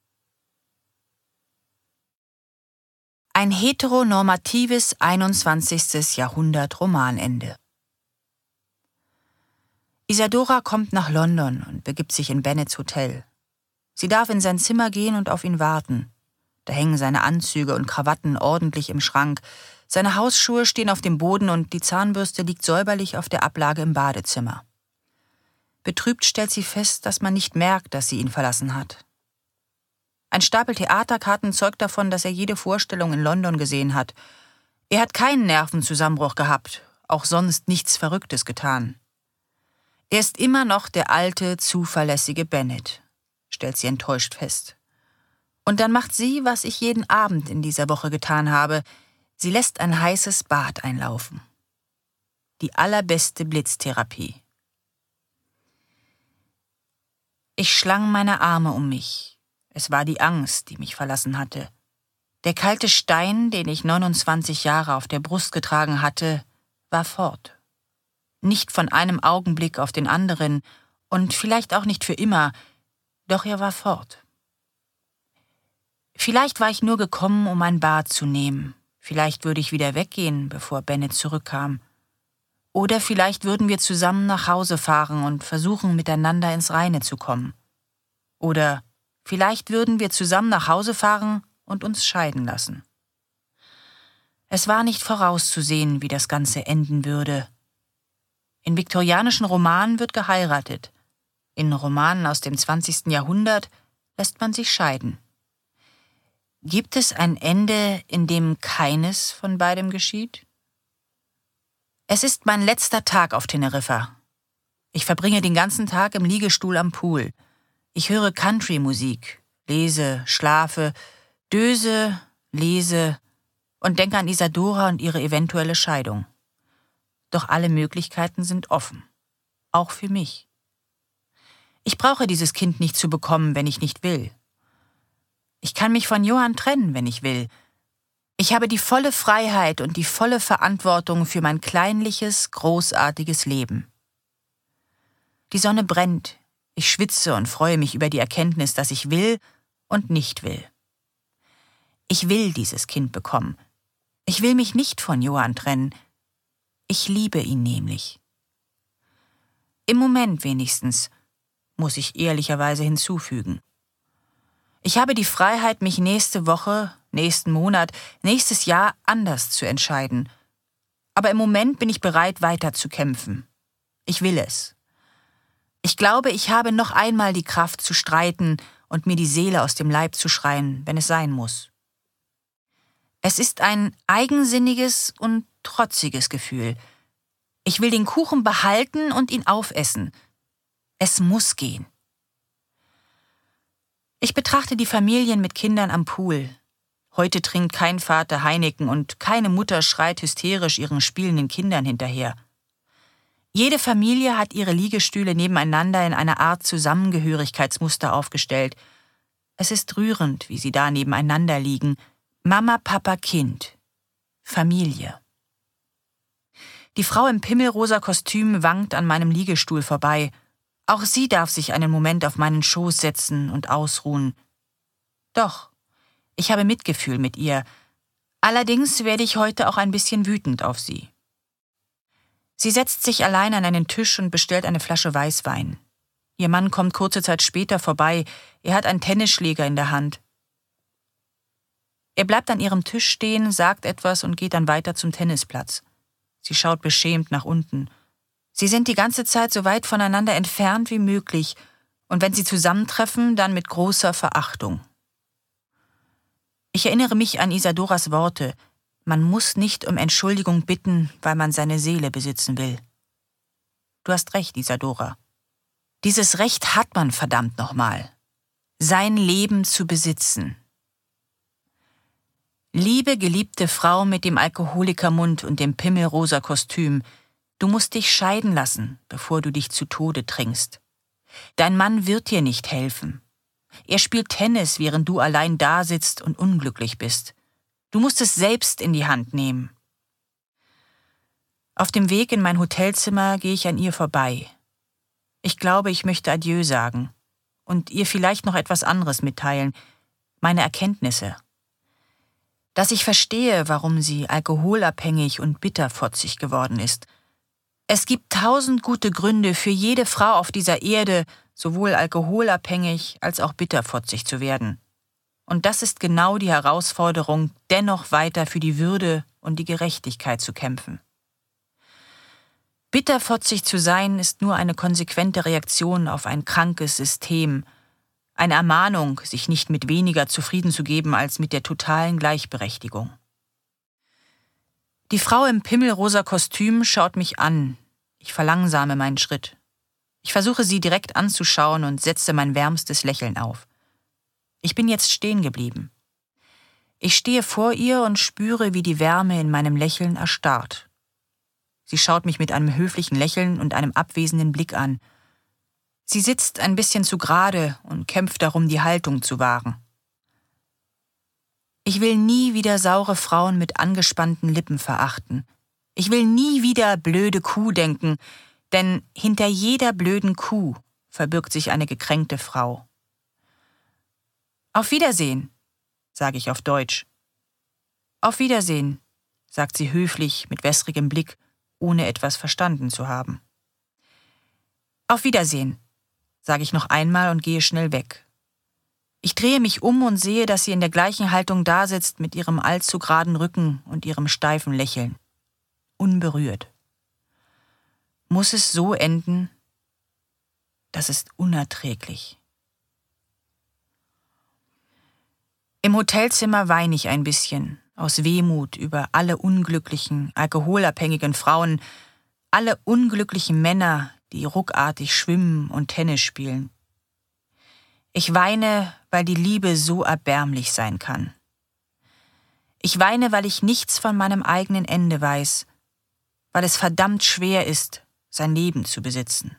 Ein heteronormatives 21. Jahrhundert Romanende. Isadora kommt nach London und begibt sich in Bennets Hotel. Sie darf in sein Zimmer gehen und auf ihn warten. Da hängen seine Anzüge und Krawatten ordentlich im Schrank, seine Hausschuhe stehen auf dem Boden und die Zahnbürste liegt säuberlich auf der Ablage im Badezimmer. Betrübt stellt sie fest, dass man nicht merkt, dass sie ihn verlassen hat. Ein Stapel Theaterkarten zeugt davon, dass er jede Vorstellung in London gesehen hat. Er hat keinen Nervenzusammenbruch gehabt, auch sonst nichts Verrücktes getan. Er ist immer noch der alte, zuverlässige Bennet, stellt sie enttäuscht fest. Und dann macht sie, was ich jeden Abend in dieser Woche getan habe. Sie lässt ein heißes Bad einlaufen. Die allerbeste Blitztherapie. Ich schlang meine Arme um mich. Es war die Angst, die mich verlassen hatte. Der kalte Stein, den ich 29 Jahre auf der Brust getragen hatte, war fort. Nicht von einem Augenblick auf den anderen und vielleicht auch nicht für immer, doch er war fort. Vielleicht war ich nur gekommen, um ein Bad zu nehmen. Vielleicht würde ich wieder weggehen, bevor Bennet zurückkam. Oder vielleicht würden wir zusammen nach Hause fahren und versuchen, miteinander ins Reine zu kommen. Oder vielleicht würden wir zusammen nach Hause fahren und uns scheiden lassen. Es war nicht vorauszusehen, wie das Ganze enden würde. In viktorianischen Romanen wird geheiratet. In Romanen aus dem 20. Jahrhundert lässt man sich scheiden. Gibt es ein Ende, in dem keines von beidem geschieht? Es ist mein letzter Tag auf Teneriffa. Ich verbringe den ganzen Tag im Liegestuhl am Pool. Ich höre Country-Musik, lese, schlafe, döse, lese und denke an Isadora und ihre eventuelle Scheidung. Doch alle Möglichkeiten sind offen. Auch für mich. Ich brauche dieses Kind nicht zu bekommen, wenn ich nicht will. Ich kann mich von Johann trennen, wenn ich will. Ich habe die volle Freiheit und die volle Verantwortung für mein kleinliches, großartiges Leben. Die Sonne brennt. Ich schwitze und freue mich über die Erkenntnis, dass ich will und nicht will. Ich will dieses Kind bekommen. Ich will mich nicht von Johann trennen. Ich liebe ihn nämlich. Im Moment wenigstens, muss ich ehrlicherweise hinzufügen. Ich habe die Freiheit, mich nächste Woche, nächsten Monat, nächstes Jahr anders zu entscheiden. Aber im Moment bin ich bereit, weiter zu kämpfen. Ich will es. Ich glaube, ich habe noch einmal die Kraft zu streiten und mir die Seele aus dem Leib zu schreien, wenn es sein muss. Es ist ein eigensinniges und trotziges Gefühl. Ich will den Kuchen behalten und ihn aufessen. Es muss gehen. Ich betrachte die Familien mit Kindern am Pool. Heute trinkt kein Vater Heineken und keine Mutter schreit hysterisch ihren spielenden Kindern hinterher. Jede Familie hat ihre Liegestühle nebeneinander in einer Art Zusammengehörigkeitsmuster aufgestellt. Es ist rührend, wie sie da nebeneinander liegen. Mama, Papa, Kind. Familie. Die Frau im pimmelrosa Kostüm wankt an meinem Liegestuhl vorbei. Auch sie darf sich einen Moment auf meinen Schoß setzen und ausruhen. Doch, ich habe Mitgefühl mit ihr. Allerdings werde ich heute auch ein bisschen wütend auf sie. Sie setzt sich allein an einen Tisch und bestellt eine Flasche Weißwein. Ihr Mann kommt kurze Zeit später vorbei. Er hat einen Tennisschläger in der Hand. Er bleibt an ihrem Tisch stehen, sagt etwas und geht dann weiter zum Tennisplatz. Sie schaut beschämt nach unten. Sie sind die ganze Zeit so weit voneinander entfernt wie möglich und wenn sie zusammentreffen, dann mit großer Verachtung. Ich erinnere mich an Isadoras Worte: Man muss nicht um Entschuldigung bitten, weil man seine Seele besitzen will. Du hast recht, Isadora. Dieses Recht hat man verdammt nochmal. Sein Leben zu besitzen. Liebe, geliebte Frau mit dem Alkoholikermund und dem pimmelrosa Kostüm, du musst dich scheiden lassen, bevor du dich zu Tode trinkst. Dein Mann wird dir nicht helfen. Er spielt Tennis, während du allein dasitzt und unglücklich bist. Du musst es selbst in die Hand nehmen. Auf dem Weg in mein Hotelzimmer gehe ich an ihr vorbei. Ich glaube, ich möchte Adieu sagen und ihr vielleicht noch etwas anderes mitteilen, meine Erkenntnisse. Dass ich verstehe, warum sie alkoholabhängig und bitterfotzig geworden ist. Es gibt 1000 gute Gründe für jede Frau auf dieser Erde, sowohl alkoholabhängig als auch bitterfotzig zu werden. Und das ist genau die Herausforderung, dennoch weiter für die Würde und die Gerechtigkeit zu kämpfen. Bitterfotzig zu sein ist nur eine konsequente Reaktion auf ein krankes System, eine Ermahnung, sich nicht mit weniger zufrieden zu geben als mit der totalen Gleichberechtigung. Die Frau im pimmelrosa Kostüm schaut mich an. Ich verlangsame meinen Schritt. Ich versuche, sie direkt anzuschauen und setze mein wärmstes Lächeln auf. Ich bin jetzt stehen geblieben. Ich stehe vor ihr und spüre, wie die Wärme in meinem Lächeln erstarrt. Sie schaut mich mit einem höflichen Lächeln und einem abwesenden Blick an. Sie sitzt ein bisschen zu gerade und kämpft darum, die Haltung zu wahren. Ich will nie wieder saure Frauen mit angespannten Lippen verachten. Ich will nie wieder blöde Kuh denken, denn hinter jeder blöden Kuh verbirgt sich eine gekränkte Frau. Auf Wiedersehen, sage ich auf Deutsch. Auf Wiedersehen, sagt sie höflich mit wässrigem Blick, ohne etwas verstanden zu haben. Auf Wiedersehen, sage ich noch einmal und gehe schnell weg. Ich drehe mich um und sehe, dass sie in der gleichen Haltung dasitzt mit ihrem allzu geraden Rücken und ihrem steifen Lächeln. Unberührt. Muss es so enden? Das ist unerträglich. Im Hotelzimmer weine ich ein bisschen, aus Wehmut über alle unglücklichen, alkoholabhängigen Frauen, alle unglücklichen Männer, die ruckartig schwimmen und Tennis spielen. Ich weine, weil die Liebe so erbärmlich sein kann. Ich weine, weil ich nichts von meinem eigenen Ende weiß, weil es verdammt schwer ist, sein Leben zu besitzen.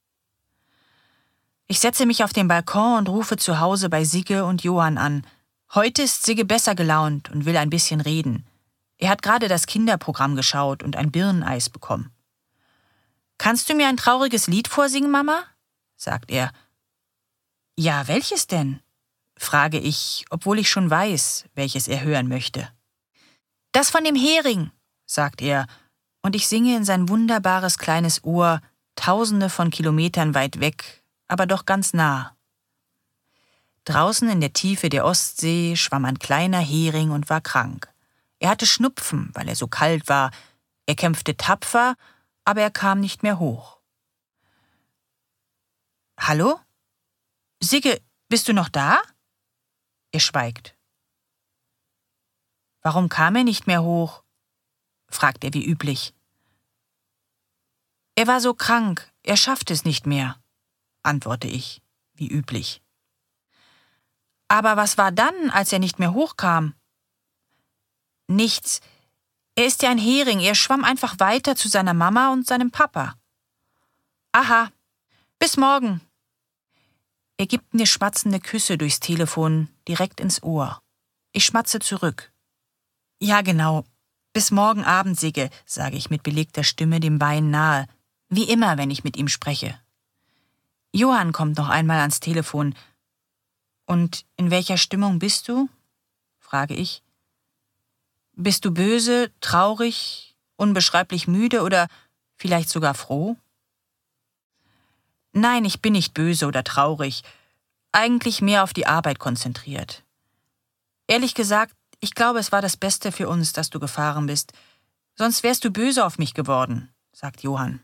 Ich setze mich auf den Balkon und rufe zu Hause bei Sigge und Johann an. Heute ist Sigge besser gelaunt und will ein bisschen reden. Er hat gerade das Kinderprogramm geschaut und ein Birneneis bekommen. »Kannst du mir ein trauriges Lied vorsingen, Mama?« sagt er. »Ja, welches denn?« frage ich, obwohl ich schon weiß, welches er hören möchte. »Das von dem Hering«, sagt er, und ich singe in sein wunderbares kleines Ohr, tausende von Kilometern weit weg, aber doch ganz nah. Draußen in der Tiefe der Ostsee schwamm ein kleiner Hering und war krank. Er hatte Schnupfen, weil er so kalt war. Er kämpfte tapfer, aber er kam nicht mehr hoch. »Hallo? Sigge, bist du noch da?« Er schweigt. »Warum kam er nicht mehr hoch?« fragt er wie üblich. »Er war so krank, er schafft es nicht mehr«, antworte ich, wie üblich. »Aber was war dann, als er nicht mehr hochkam?« »Nichts. Er ist ja ein Hering, er schwamm einfach weiter zu seiner Mama und seinem Papa.« »Aha, bis morgen.« Er gibt mir schmatzende Küsse durchs Telefon, direkt ins Ohr. Ich schmatze zurück. »Ja, genau. Bis morgen Abend, Sigge«, sage ich mit belegter Stimme dem Wein nahe, wie immer, wenn ich mit ihm spreche. Johann kommt noch einmal ans Telefon. »Und in welcher Stimmung bist du?« frage ich. »Bist du böse, traurig, unbeschreiblich müde oder vielleicht sogar froh?« »Nein, ich bin nicht böse oder traurig, eigentlich mehr auf die Arbeit konzentriert. Ehrlich gesagt, ich glaube, es war das Beste für uns, dass du gefahren bist. Sonst wärst du böse auf mich geworden«, sagt Johann.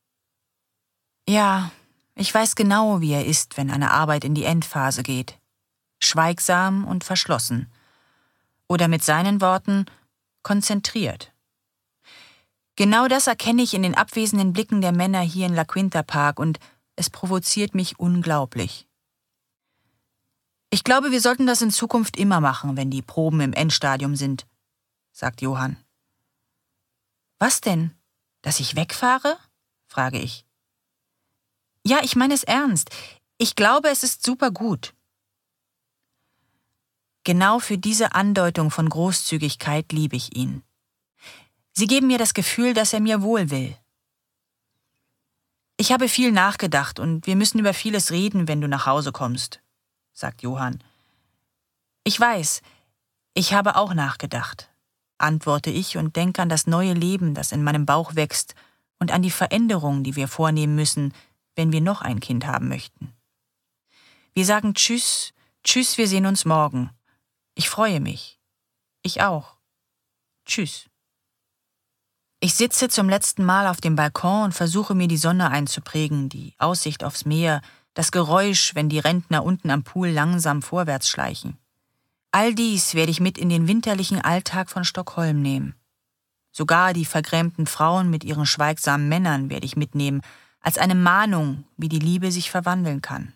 Ja, ich weiß genau, wie er ist, wenn eine Arbeit in die Endphase geht. Schweigsam und verschlossen. Oder mit seinen Worten konzentriert. Genau das erkenne ich in den abwesenden Blicken der Männer hier in La Quinta Park und es provoziert mich unglaublich. Ich glaube, wir sollten das in Zukunft immer machen, wenn die Proben im Endstadium sind, sagt Johann. Was denn? Dass ich wegfahre? Frage ich. Ja, ich meine es ernst. Ich glaube, es ist super gut. Genau für diese Andeutung von Großzügigkeit liebe ich ihn. Sie geben mir das Gefühl, dass er mir wohl will. Ich habe viel nachgedacht und wir müssen über vieles reden, wenn du nach Hause kommst, sagt Johann. Ich weiß, ich habe auch nachgedacht, antworte ich und denke an das neue Leben, das in meinem Bauch wächst und an die Veränderungen, die wir vornehmen müssen, wenn wir noch ein Kind haben möchten. Wir sagen Tschüss, Tschüss, wir sehen uns morgen. Ich freue mich. Ich auch. Tschüss. Ich sitze zum letzten Mal auf dem Balkon und versuche mir die Sonne einzuprägen, die Aussicht aufs Meer, das Geräusch, wenn die Rentner unten am Pool langsam vorwärts schleichen. All dies werde ich mit in den winterlichen Alltag von Stockholm nehmen. Sogar die vergrämten Frauen mit ihren schweigsamen Männern werde ich mitnehmen, als eine Mahnung, wie die Liebe sich verwandeln kann.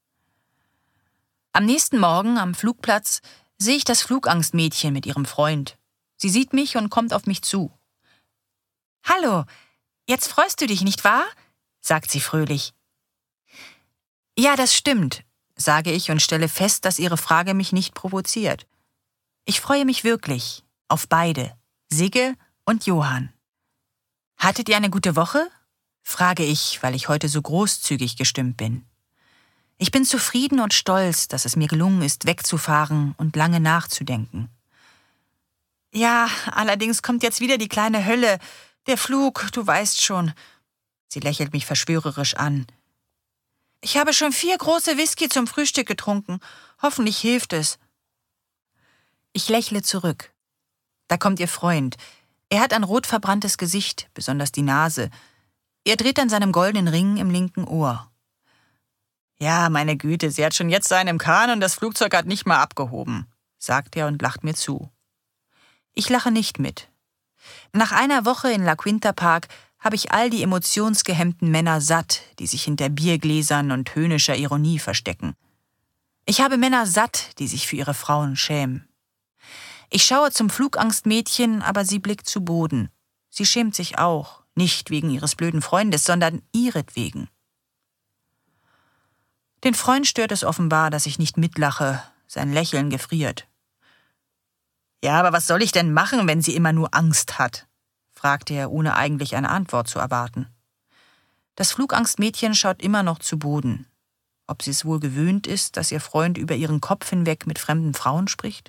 Am nächsten Morgen am Flugplatz sehe ich das Flugangstmädchen mit ihrem Freund. Sie sieht mich und kommt auf mich zu. »Hallo, jetzt freust du dich, nicht wahr?« sagt sie fröhlich. »Ja, das stimmt«, sage ich und stelle fest, dass ihre Frage mich nicht provoziert. Ich freue mich wirklich auf beide, Sigge und Johann. »Hattet ihr eine gute Woche?« frage ich, weil ich heute so großzügig gestimmt bin. Ich bin zufrieden und stolz, dass es mir gelungen ist, wegzufahren und lange nachzudenken. »Ja, allerdings kommt jetzt wieder die kleine Hölle. Der Flug, du weißt schon.« Sie lächelt mich verschwörerisch an. »Ich habe schon 4 große Whisky zum Frühstück getrunken. Hoffentlich hilft es.« Ich lächle zurück. Da kommt ihr Freund. Er hat ein rot verbranntes Gesicht, besonders die Nase. Er dreht an seinem goldenen Ring im linken Ohr. »Ja, meine Güte, sie hat schon jetzt einen im Kahn und das Flugzeug hat nicht mal abgehoben«, sagt er und lacht mir zu. Ich lache nicht mit. Nach einer Woche in La Quinta Park habe ich all die emotionsgehemmten Männer satt, die sich hinter Biergläsern und höhnischer Ironie verstecken. Ich habe Männer satt, die sich für ihre Frauen schämen. Ich schaue zum Flugangstmädchen, aber sie blickt zu Boden. Sie schämt sich auch, nicht wegen ihres blöden Freundes, sondern ihretwegen. Den Freund stört es offenbar, dass ich nicht mitlache, sein Lächeln gefriert. »Ja, aber was soll ich denn machen, wenn sie immer nur Angst hat?« fragte er, ohne eigentlich eine Antwort zu erwarten. Das Flugangstmädchen schaut immer noch zu Boden. Ob sie es wohl gewöhnt ist, dass ihr Freund über ihren Kopf hinweg mit fremden Frauen spricht?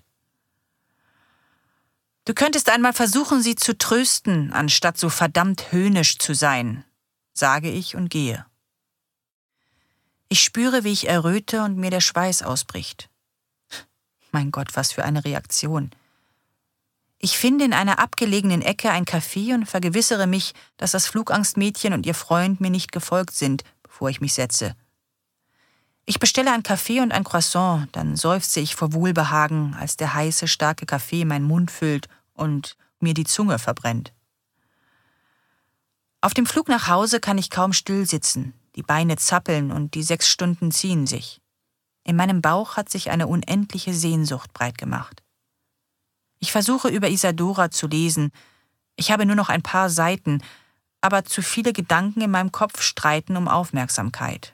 »Du könntest einmal versuchen, sie zu trösten, anstatt so verdammt höhnisch zu sein«, sage ich und gehe. Ich spüre, wie ich erröte und mir der Schweiß ausbricht. Mein Gott, was für eine Reaktion. Ich finde in einer abgelegenen Ecke ein Café und vergewissere mich, dass das Flugangstmädchen und ihr Freund mir nicht gefolgt sind, bevor ich mich setze. Ich bestelle ein Kaffee und ein Croissant, dann seufze ich vor Wohlbehagen, als der heiße, starke Kaffee meinen Mund füllt und mir die Zunge verbrennt. Auf dem Flug nach Hause kann ich kaum still sitzen, die Beine zappeln und die 6 Stunden ziehen sich. In meinem Bauch hat sich eine unendliche Sehnsucht breit gemacht. Ich versuche über Isadora zu lesen. Ich habe nur noch ein paar Seiten, aber zu viele Gedanken in meinem Kopf streiten um Aufmerksamkeit.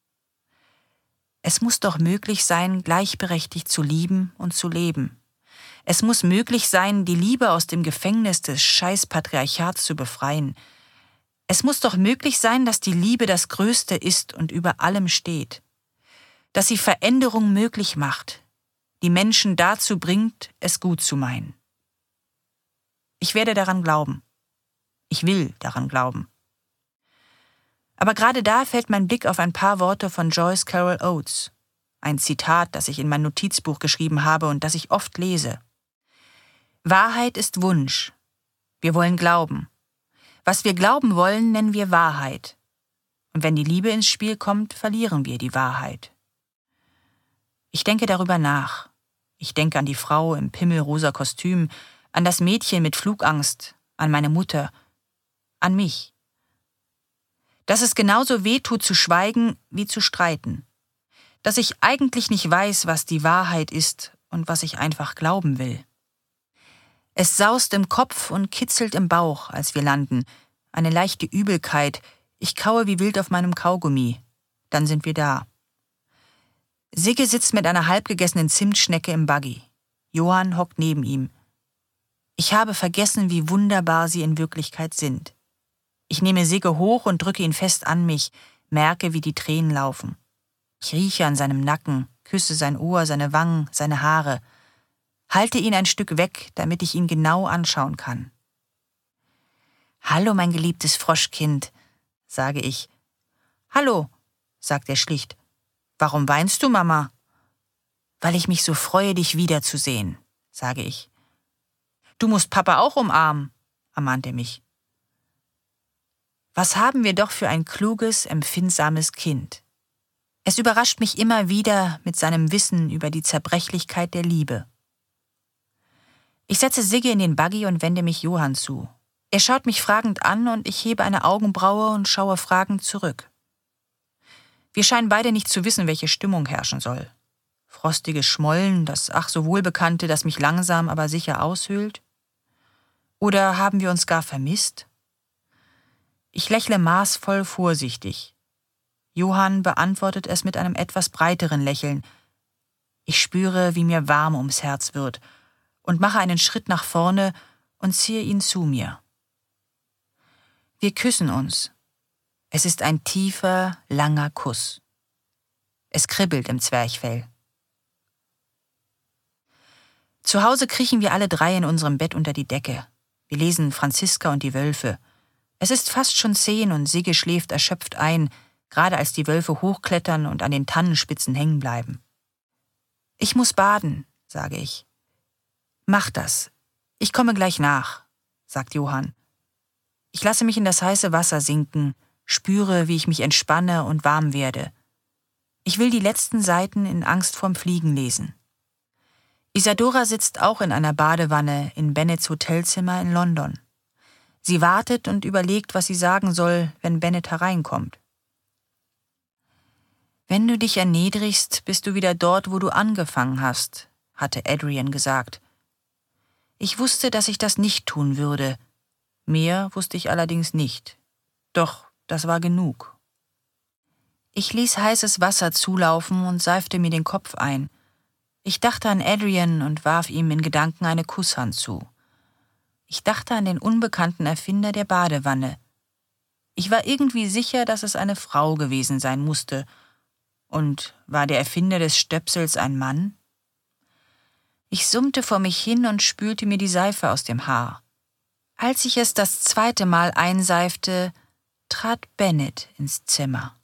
Es muss doch möglich sein, gleichberechtigt zu lieben und zu leben. Es muss möglich sein, die Liebe aus dem Gefängnis des Scheiß-Patriarchats zu befreien. Es muss doch möglich sein, dass die Liebe das Größte ist und über allem steht. Dass sie Veränderung möglich macht, die Menschen dazu bringt, es gut zu meinen. Ich werde daran glauben. Ich will daran glauben. Aber gerade da fällt mein Blick auf ein paar Worte von Joyce Carol Oates. Ein Zitat, das ich in mein Notizbuch geschrieben habe und das ich oft lese. Wahrheit ist Wunsch. Wir wollen glauben. Was wir glauben wollen, nennen wir Wahrheit. Und wenn die Liebe ins Spiel kommt, verlieren wir die Wahrheit. Ich denke darüber nach. Ich denke an die Frau im pimmelrosa Kostüm, an das Mädchen mit Flugangst, an meine Mutter. an mich. Dass es genauso weh tut zu schweigen wie zu streiten. Dass ich eigentlich nicht weiß, was die Wahrheit ist und was ich einfach glauben will. Es saust im Kopf und kitzelt im Bauch, als wir landen. Eine leichte Übelkeit. Ich kaue wie wild auf meinem Kaugummi. Dann sind wir da. Sigge sitzt mit einer halbgegessenen Zimtschnecke im Buggy. Johann hockt neben ihm. Ich habe vergessen, wie wunderbar sie in Wirklichkeit sind. Ich nehme Sigge hoch und drücke ihn fest an mich, merke, wie die Tränen laufen. Ich rieche an seinem Nacken, küsse sein Ohr, seine Wangen, seine Haare. Halte ihn ein Stück weg, damit ich ihn genau anschauen kann. »Hallo, mein geliebtes Froschkind«, sage ich. »Hallo«, sagt er schlicht. »Warum weinst du, Mama?« »Weil ich mich so freue, dich wiederzusehen«, sage ich. »Du musst Papa auch umarmen«, ermahnt er mich. Was haben wir doch für ein kluges, empfindsames Kind. Es überrascht mich immer wieder mit seinem Wissen über die Zerbrechlichkeit der Liebe. Ich setze Sigge in den Buggy und wende mich Johann zu. Er schaut mich fragend an und ich hebe eine Augenbraue und schaue fragend zurück. Wir scheinen beide nicht zu wissen, welche Stimmung herrschen soll. Frostiges Schmollen, das ach so wohlbekannte, das mich langsam, aber sicher aushöhlt? Oder haben wir uns gar vermisst? Ich lächle maßvoll vorsichtig. Johann beantwortet es mit einem etwas breiteren Lächeln. Ich spüre, wie mir warm ums Herz wird und mache einen Schritt nach vorne und ziehe ihn zu mir. Wir küssen uns. Es ist ein tiefer, langer Kuss. Es kribbelt im Zwerchfell. Zu Hause kriechen wir alle drei in unserem Bett unter die Decke. Wir lesen Franziska und die Wölfe. Es ist fast schon 10 und Sigge schläft erschöpft ein, gerade als die Wölfe hochklettern und an den Tannenspitzen hängen bleiben. »Ich muss baden«, sage ich. »Mach das. Ich komme gleich nach«, sagt Johann. Ich lasse mich in das heiße Wasser sinken, spüre, wie ich mich entspanne und warm werde. Ich will die letzten Seiten in Angst vorm Fliegen lesen. Isadora sitzt auch in einer Badewanne in Bennets Hotelzimmer in London. Sie wartet und überlegt, was sie sagen soll, wenn Bennett hereinkommt. »Wenn du dich erniedrigst, bist du wieder dort, wo du angefangen hast«, hatte Adrian gesagt. Ich wusste, dass ich das nicht tun würde. Mehr wusste ich allerdings nicht. Doch das war genug. Ich ließ heißes Wasser zulaufen und seifte mir den Kopf ein. Ich dachte an Adrian und warf ihm in Gedanken eine Kusshand zu. Ich dachte an den unbekannten Erfinder der Badewanne. Ich war irgendwie sicher, dass es eine Frau gewesen sein musste. Und war der Erfinder des Stöpsels ein Mann? Ich summte vor mich hin und spülte mir die Seife aus dem Haar. Als ich es das 2. Mal einseifte, trat Bennett ins Zimmer.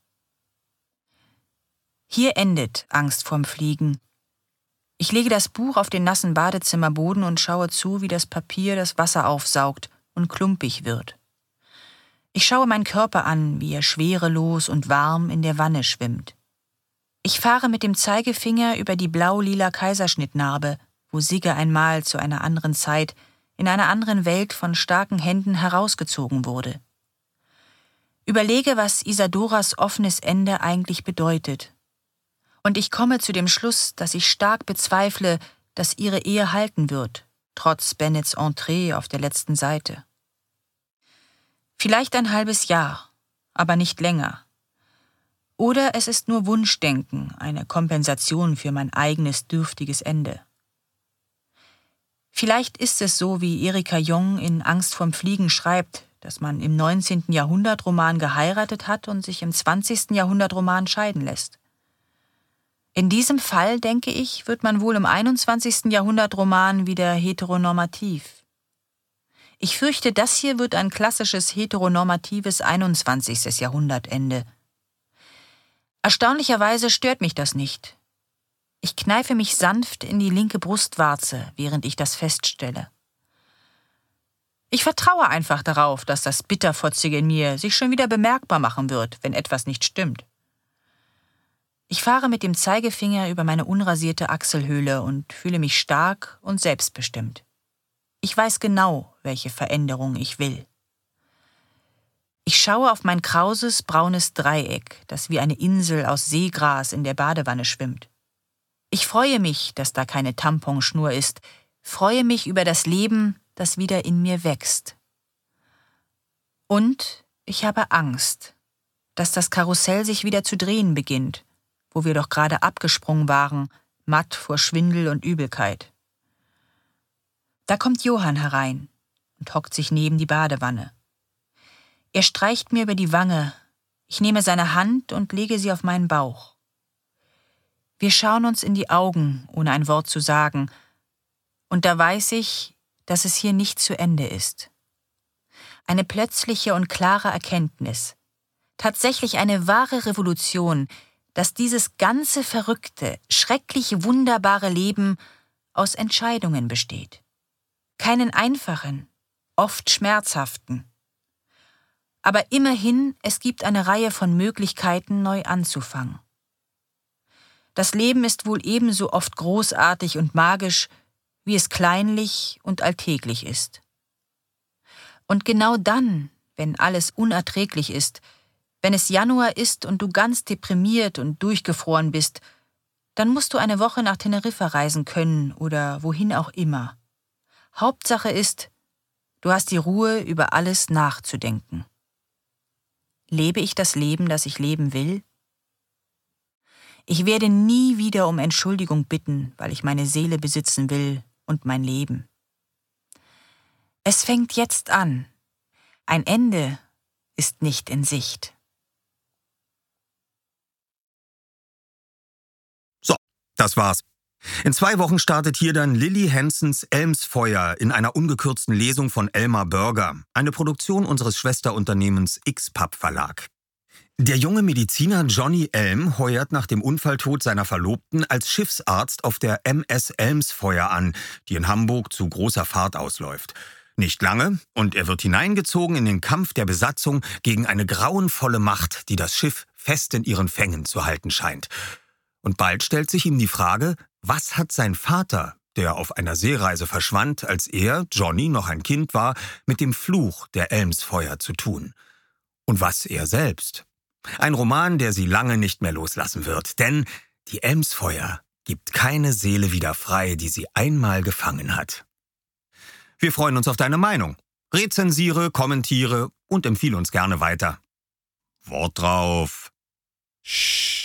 Hier endet Angst vorm Fliegen. Ich lege das Buch auf den nassen Badezimmerboden und schaue zu, wie das Papier das Wasser aufsaugt und klumpig wird. Ich schaue meinen Körper an, wie er schwerelos und warm in der Wanne schwimmt. Ich fahre mit dem Zeigefinger über die blau-lila Kaiserschnittnarbe, wo Sigge einmal zu einer anderen Zeit in einer anderen Welt von starken Händen herausgezogen wurde. Überlege, was Isadoras offenes Ende eigentlich bedeutet. Und ich komme zu dem Schluss, dass ich stark bezweifle, dass ihre Ehe halten wird, trotz Bennets Entree auf der letzten Seite. Vielleicht ein halbes Jahr, aber nicht länger. Oder es ist nur Wunschdenken, eine Kompensation für mein eigenes dürftiges Ende. Vielleicht ist es so, wie Erika Jong in Angst vorm Fliegen schreibt, dass man im 19. Jahrhundert-Roman geheiratet hat und sich im 20. Jahrhundert-Roman scheiden lässt. In diesem Fall, denke ich, wird man wohl im 21. Jahrhundert-Roman wieder heteronormativ. Ich fürchte, das hier wird ein klassisches heteronormatives 21. Jahrhundertende. Erstaunlicherweise stört mich das nicht. Ich kneife mich sanft in die linke Brustwarze, während ich das feststelle. Ich vertraue einfach darauf, dass das Bitterfotzige in mir sich schon wieder bemerkbar machen wird, wenn etwas nicht stimmt. Ich fahre mit dem Zeigefinger über meine unrasierte Achselhöhle und fühle mich stark und selbstbestimmt. Ich weiß genau, welche Veränderung ich will. Ich schaue auf mein krauses, braunes Dreieck, das wie eine Insel aus Seegras in der Badewanne schwimmt. Ich freue mich, dass da keine Tamponschnur ist, freue mich über das Leben, das wieder in mir wächst. Und ich habe Angst, dass das Karussell sich wieder zu drehen beginnt, wo wir doch gerade abgesprungen waren, matt vor Schwindel und Übelkeit. Da kommt Johann herein und hockt sich neben die Badewanne. Er streicht mir über die Wange, ich nehme seine Hand und lege sie auf meinen Bauch. Wir schauen uns in die Augen, ohne ein Wort zu sagen, und da weiß ich, dass es hier nicht zu Ende ist. Eine plötzliche und klare Erkenntnis, tatsächlich eine wahre Revolution, dass dieses ganze verrückte, schrecklich wunderbare Leben aus Entscheidungen besteht. Keinen einfachen, oft schmerzhaften. Aber immerhin, es gibt eine Reihe von Möglichkeiten, neu anzufangen. Das Leben ist wohl ebenso oft großartig und magisch, wie es kleinlich und alltäglich ist. Und genau dann, wenn alles unerträglich ist, wenn es Januar ist und du ganz deprimiert und durchgefroren bist, dann musst du eine Woche nach Teneriffa reisen können oder wohin auch immer. Hauptsache ist, du hast die Ruhe, über alles nachzudenken. Lebe ich das Leben, das ich leben will? Ich werde nie wieder um Entschuldigung bitten, weil ich meine Seele besitzen will und mein Leben. Es fängt jetzt an. Ein Ende ist nicht in Sicht. So, das war's. In 2 Wochen startet hier dann Lilly Hansens Elmsfeuer in einer ungekürzten Lesung von Elmar Börger, eine Produktion unseres Schwesterunternehmens X-Pub Verlag. Der junge Mediziner Johnny Elm heuert nach dem Unfalltod seiner Verlobten als Schiffsarzt auf der MS Elmsfeuer an, die in Hamburg zu großer Fahrt ausläuft. Nicht lange, und er wird hineingezogen in den Kampf der Besatzung gegen eine grauenvolle Macht, die das Schiff fest in ihren Fängen zu halten scheint. Und bald stellt sich ihm die Frage, was hat sein Vater, der auf einer Seereise verschwand, als er, Johnny, noch ein Kind war, mit dem Fluch der Elmsfeuer zu tun? Und was er selbst? Ein Roman, der sie lange nicht mehr loslassen wird, denn die Elmsfeuer gibt keine Seele wieder frei, die sie einmal gefangen hat. Wir freuen uns auf deine Meinung. Rezensiere, kommentiere und empfehle uns gerne weiter. Wort drauf. Shh.